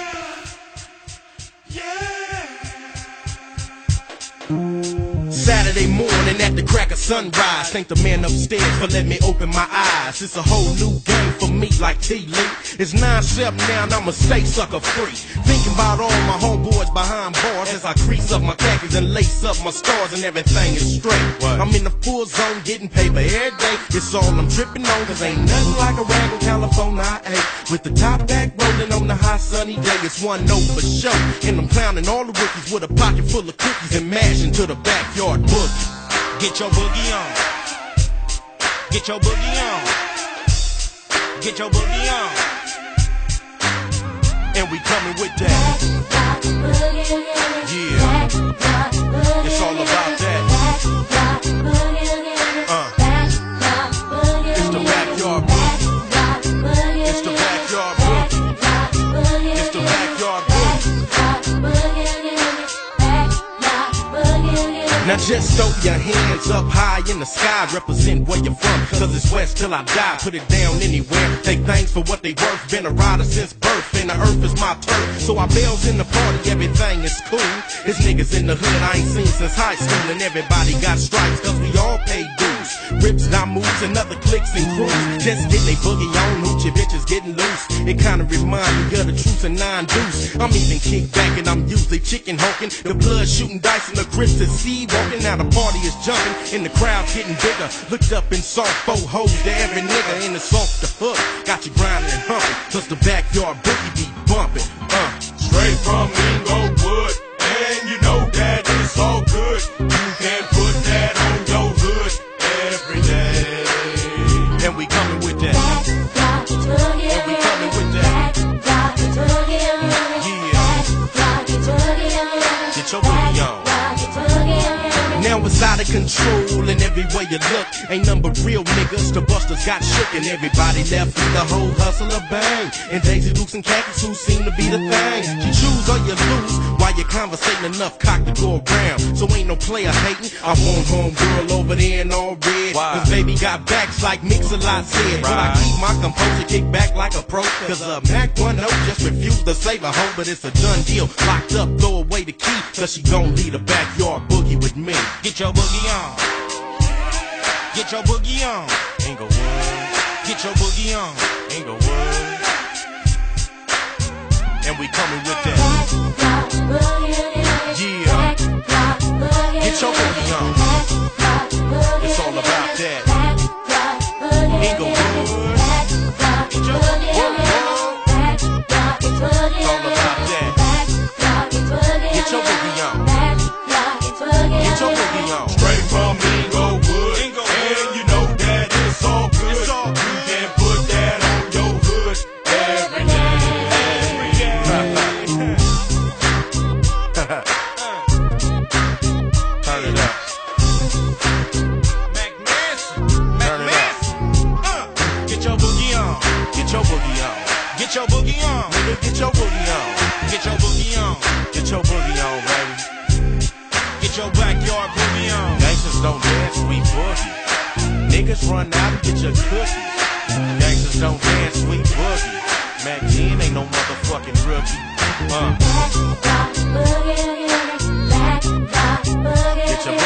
Saturday morning at the crack of sunrise. Thank the man upstairs for letting me open my eyes. It's a whole new game for me like T-Link. It's nine seven now and I'ma stay sucker free. Thinking about all my homeboys behind bars as I crease up my khakis and lace up my stars and everything is straight. What? I'm in the full zone getting paper every day. It's all I'm tripping on cause ain't nothing like a rag in California I ate. With the top back rolling on the hot sunny day. It's one note for show. And I'm clowning all the rookies with a pocket full of cookies and mashing to the backyard boogie. Get your boogie on. Get your boogie on. Get your boogie on. And we coming with that. Yeah. It's all about that. Uh. It's the backyard boogie. It's the backyard boogie. It's the backyard boogie. Now just throw your hands up high in the sky. Represent where you're from, cause it's west till I die. Put it down anywhere, take thanks for what they worth. Been a rider since birth, and the earth is my turf. So I bells in the party, everything is cool. It's niggas in the hood I ain't seen since high school. And everybody got stripes, cause we all pay dues. Rips, not moves, and other clicks and crews. Just getting they boogie on, hoochie bitches getting loose. It kinda remind me of the truth and nine deuce. I'm even kick back and I'm usually chicken honking. The blood shooting dice and the grits to see walking. Now the party is jumping and the crowd's getting bigger. Looked up and saw four hoes to every nigga. And it's off the hook, got you grinding and humping. Cause the backyard boogie be bumping. Uh. Straight from Inglewood, and you know that it's all good. You can put that on your hood every day. And we coming with that. And we coming with that. Yeah. Get your boogie on. Now it's out of control and every way you look ain't none but real niggas. The busters got shook and everybody left with the whole hustle of bang. And Daisy Dukes and khakis who seem to be the thing. You choose or you lose while you're conversating enough cock to go around. So ain't no player hating. I want home girl over there in all red. Cause baby got backs like Mix-a-Lot said. But I keep my composure, kick back like a pro. Cause a Mac one oh just refused to save a hoe. But it's a done deal. Locked up, throw away the key. Cause she gon' lead a backyard boogie with me. Get your boogie on. Get your boogie on. Inglewood. Get your boogie on. Inglewood. And we coming with that. Yeah. Get your boogie on. It's all about that. Inglewood. Get your boogie on. It's all about that. Get your boogie on. Get your boogie on. Straight from Inglewood, and you know that it's all good. It's all good. You can put that on your hood every day. Turn it up. Turn it up. dance, sweet boogie. Niggas run out and get your cookies. Gangsters don't dance, sweet boogie. Mac ten ain't no motherfucking rookie. Uh. Get your